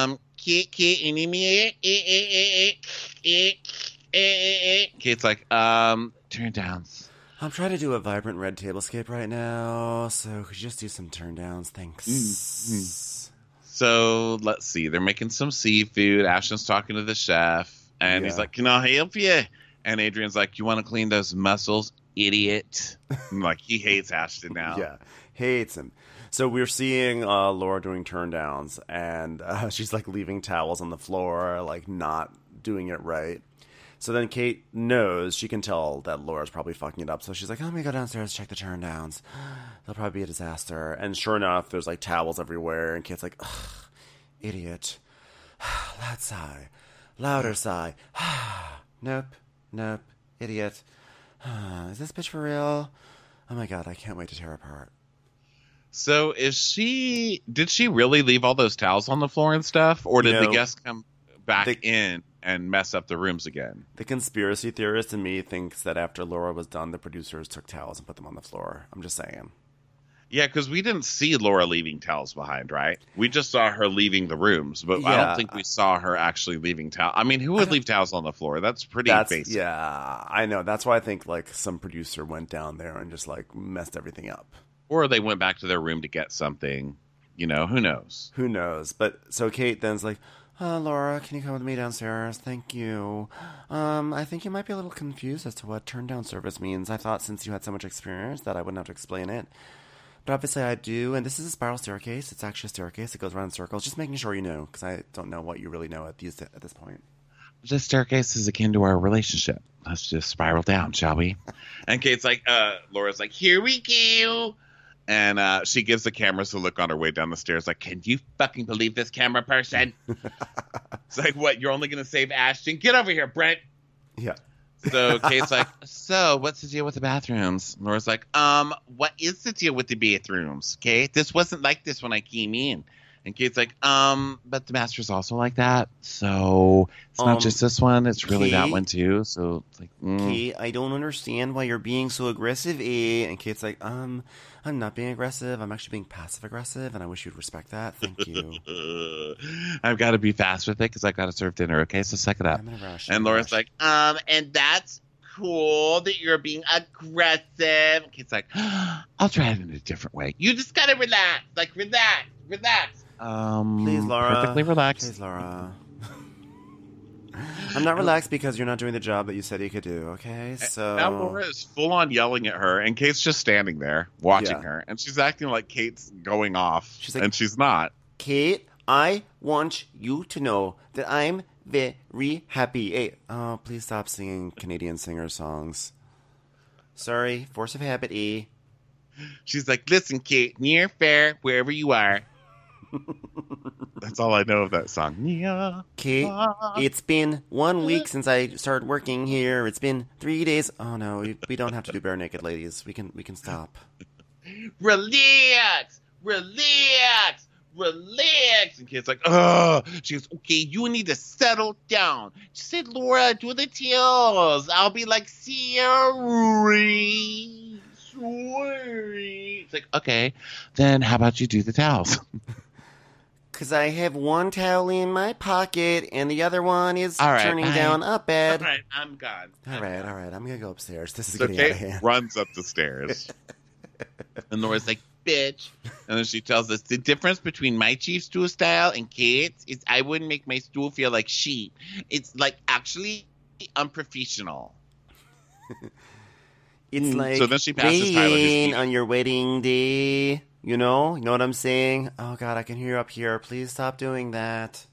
Kate's like, turn downs. I'm trying to do a vibrant red tablescape right now, so could you just do some turn downs? Thanks. So let's see. They're making some seafood. Ashton's talking to the chef, and he's Yeah. like, "Can I help you?" And Adrian's like, "You want to clean those mussels, idiot?" And like he hates Ashton now. Yeah, hates him. So we're seeing Laura doing turn downs, and she's like leaving towels on the floor, like not doing it right. So then Kate knows, she can tell that Laura's probably fucking it up. So she's like, let me go downstairs, check the turn downs. They'll probably be a disaster. And sure enough, there's like towels everywhere. And Kate's like, ugh, idiot. Loud sigh. Louder sigh. Nope. Idiot. Is this bitch for real? Oh my god, I can't wait to tear apart. So did she really leave all those towels on the floor and stuff? Or did the No. guests come back They- in and mess up the rooms again? The conspiracy theorist in me thinks that after Laura was done, the producers took towels and put them on the floor. I'm just saying. Yeah, because we didn't see Laura leaving towels behind, right? We just saw her leaving the rooms, but I Yeah. don't think we saw her actually leaving towels. I mean, who would leave towels on the floor? That's pretty basic. Yeah, I know. That's why I think like some producer went down there and just like messed everything up. Or they went back to their room to get something. Who knows? Who knows? But so Kate then's like, Laura, can you come with me downstairs? Thank you. I think you might be a little confused as to what turn down service means. I thought since you had so much experience that I wouldn't have to explain it. But obviously I do, and this is a spiral staircase. It's actually a staircase. It goes around in circles. Just making sure you know, because I don't know what you really know at this point. The staircase is akin to our relationship. Let's just spiral down, shall we? And Kate's like, Laura's like, here we go. And she gives the cameras a look on her way down the stairs, like, can you fucking believe this camera person? It's like, what? You're only going to save Ashton? Get over here, Brent. Yeah. So Kate's like, so what's the deal with the bathrooms? Laura's like, what is the deal with the bathrooms? Okay, this wasn't like this when I came in. And Kate's like, but the master's also like that. So it's not just this one. It's really that Kate? one too. So it's like, Kate, I don't understand why you're being so aggressive, eh? And Kate's like, I'm not being aggressive. I'm actually being passive aggressive, and I wish you'd respect that. Thank you. I've got to be fast with it because I got to serve dinner. Okay, so suck it up. I'm in a rush. And Laura's like, and that's cool that you're being aggressive. Kate's like, I'll try it in a different way. You just gotta relax. Like, relax. Please, Laura. Perfectly relaxed. Please, Laura. I'm not relaxed because you're not doing the job that you said you could do, okay? So Now Laura is full on yelling at her, and Kate's just standing there watching Yeah. her, and she's acting like Kate's going off, She's like- and she's not. Kate, I want you to know that I'm very happy. Hey, oh, please stop singing Canadian singer songs. Sorry, force of habit, eh? She's like, listen, Kate, near, fair, wherever you are. That's all I know of that song. Near. Kate, it's been 1 week since I started working here. It's been 3 days. Oh no, we don't have to do bare naked, ladies. We can stop. Relax. And Kate's like, ugh. She goes, okay, you need to settle down. She said, Laura, do the tails. I'll be like, sorry. It's like, okay, then how about you do the towels? Because I have one towel in my pocket and the other one is All right, turning bye. down a bed. All right, I'm gone. All right. I'm going to go upstairs. This is So getting out of Kate hand. runs up the stairs. And Laura's like, bitch. And then she tells us the difference between my chief stool style and Kate's is I wouldn't make my stool feel like sheep. It's like actually unprofessional. It's like So then she passes Tyler, who's rain eating. on your wedding day. You know what I'm saying? Oh God, I can hear you up here. Please stop doing that.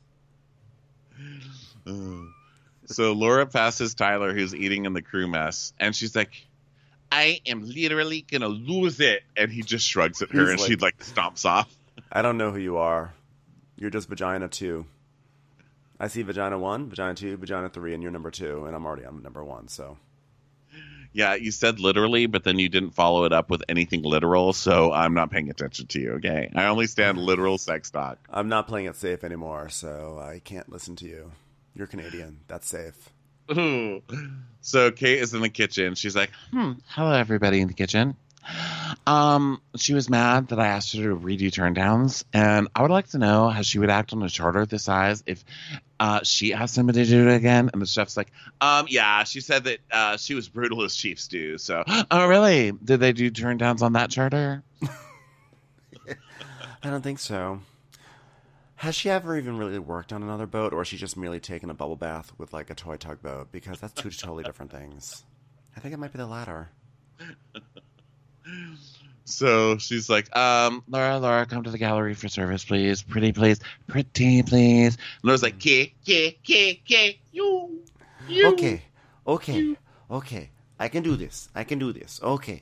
So Laura passes Tyler, who's eating in the crew mess, and she's like, I am literally going to lose it. And he just shrugs at her, He's and like- she like stomps off. I don't know who you are. You're just vagina 2. I see vagina 1, vagina 2, vagina 3, and you're number 2, and I'm already on number 1. So Yeah, you said literally, but then you didn't follow it up with anything literal, so I'm not paying attention to you, okay? I only stand literal sex talk. I'm not playing it safe anymore. So I can't listen to you. You're Canadian. That's safe. Ooh. So Kate is in the kitchen. She's like, hello, everybody in the kitchen. She was mad that I asked her to redo turndowns, and I would like to know how she would act on a charter this size if she asked somebody to do it again. And the chef's like, yeah, she said that she was brutal as chiefs do. So, oh, really? Did they do turndowns on that charter? I don't think so. Has she ever even really worked on another boat, or has she just merely taken a bubble bath with like a toy tugboat? Because that's two totally different things. I think it might be the latter. So she's like, Laura, come to the gallery for service, please. Pretty, please. Pretty, please. And Laura's like, Kate, you. Okay. I can do this. Okay.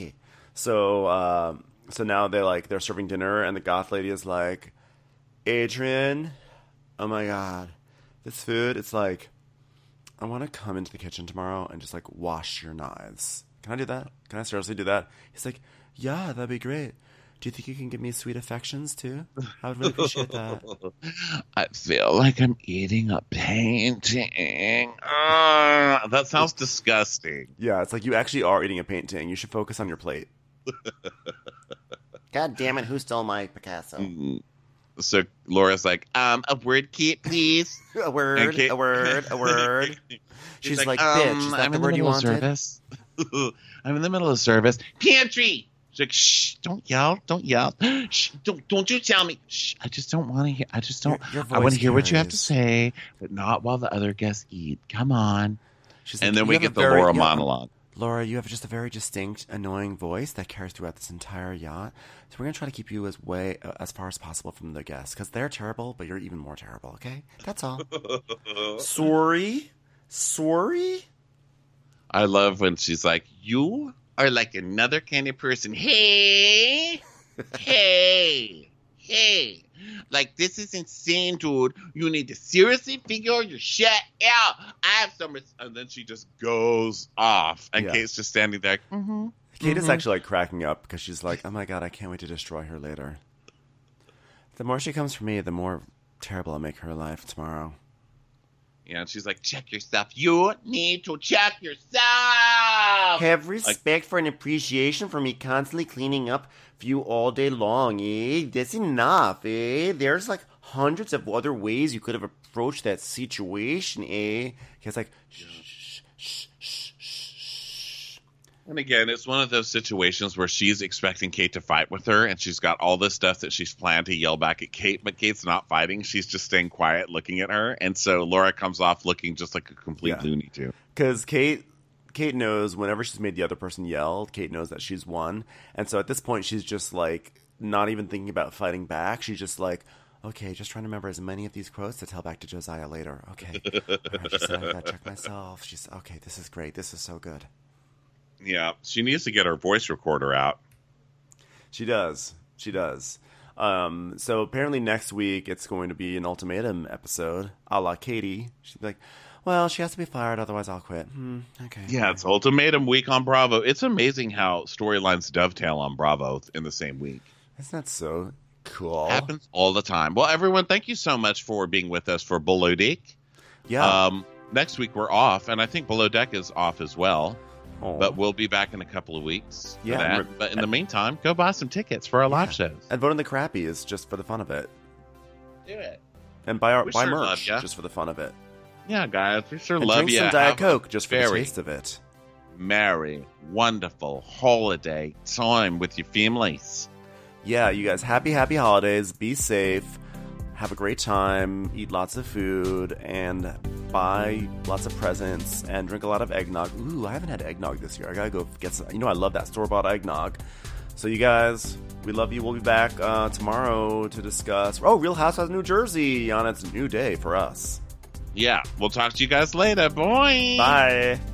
So now they're serving dinner, and the goth lady is like, Adrian, oh my God, this food, it's like, I want to come into the kitchen tomorrow and just like wash your knives. Can I do that? Can I seriously do that? He's like, yeah, that'd be great. Do you think you can give me sweet affections too? I would really appreciate that. I feel like I'm eating a painting. That sounds disgusting. Yeah, it's like you actually are eating a painting. You should focus on your plate. God damn it, who stole my Picasso? So Laura's like, a word, Kate, please. A word. She's like, bitch, is that I'm the in word the you middle of wanted? service. I'm in the middle of service. Pantry. She's like, shh, don't yell. Shh, don't you tell me. Shh, I just don't want to hear. I just don't. Your I want voice to hear what you have to carries. say, but not while the other guests eat. Come on. She's And like, then "You we have get a the very- Laura you have- monologue. Laura, you have just a very distinct, annoying voice that carries throughout this entire yacht. So we're going to try to keep you as far as possible from the guests, because they're terrible, but you're even more terrible, okay? That's all. Sorry? I love when she's like, you Or like another kind of person. Hey, hey, hey. Like, this is insane, dude. You need to seriously figure your shit out. I have some... And then she just goes off. And Yeah. Kate's just standing there. Mm-hmm. Kate is actually like cracking up because she's like, oh my god, I can't wait to destroy her later. The more she comes for me, the more terrible I'll make her life tomorrow. Yeah, and she's like, check yourself. You need to check yourself. Have respect for and appreciation for me constantly cleaning up for you all day long, eh? That's enough, eh? There's like hundreds of other ways you could have approached that situation, eh? Kate's like, shh, shh, shh, shh, shh. And again, it's one of those situations where she's expecting Kate to fight with her, and she's got all this stuff that she's planned to yell back at Kate, but Kate's not fighting. She's just staying quiet, looking at her. And so Laura comes off looking just like a complete Looney Tune. Because Kate knows whenever she's made the other person yell, Kate knows that she's won. And so at this point, she's just like not even thinking about fighting back. She's just like, okay, just trying to remember as many of these quotes to tell back to Josiah later. Okay. All right, she said I gotta check myself. She's okay, this is great. This is so good. Yeah, she needs to get her voice recorder out. She does. She does. So apparently next week it's going to be an ultimatum episode, a la Katie. She'd be like, well, she has to be fired, otherwise I'll quit. Okay. Yeah, it's ultimatum week on Bravo. It's amazing how storylines dovetail on Bravo in the same week. Isn't that so cool? Happens all the time. Well, everyone, thank you so much for being with us for Below Deck. Yeah. Next week we're off, and I think Below Deck is off as well. Oh. But we'll be back in a couple of weeks. For Yeah. that. But in the meantime, go buy some tickets for our live shows. And voting the crappy is just for the fun of it. Do it. And buy We buy sure merch love ya. just for the fun of it. Yeah, guys, we sure And love drink you. some Diet Have a Coke just for the very taste of it. merry, wonderful holiday time with your families. Yeah, you guys, happy holidays. Be safe. Have a great time. Eat lots of food. And buy lots of presents. And drink a lot of eggnog. Ooh, I haven't had eggnog this year. I gotta go get some. You know, I love that store-bought eggnog. So you guys, we love you. We'll be back tomorrow to discuss... Oh, Real Housewives of New Jersey on its new day for us. Yeah, we'll talk to you guys later. Bye. Bye.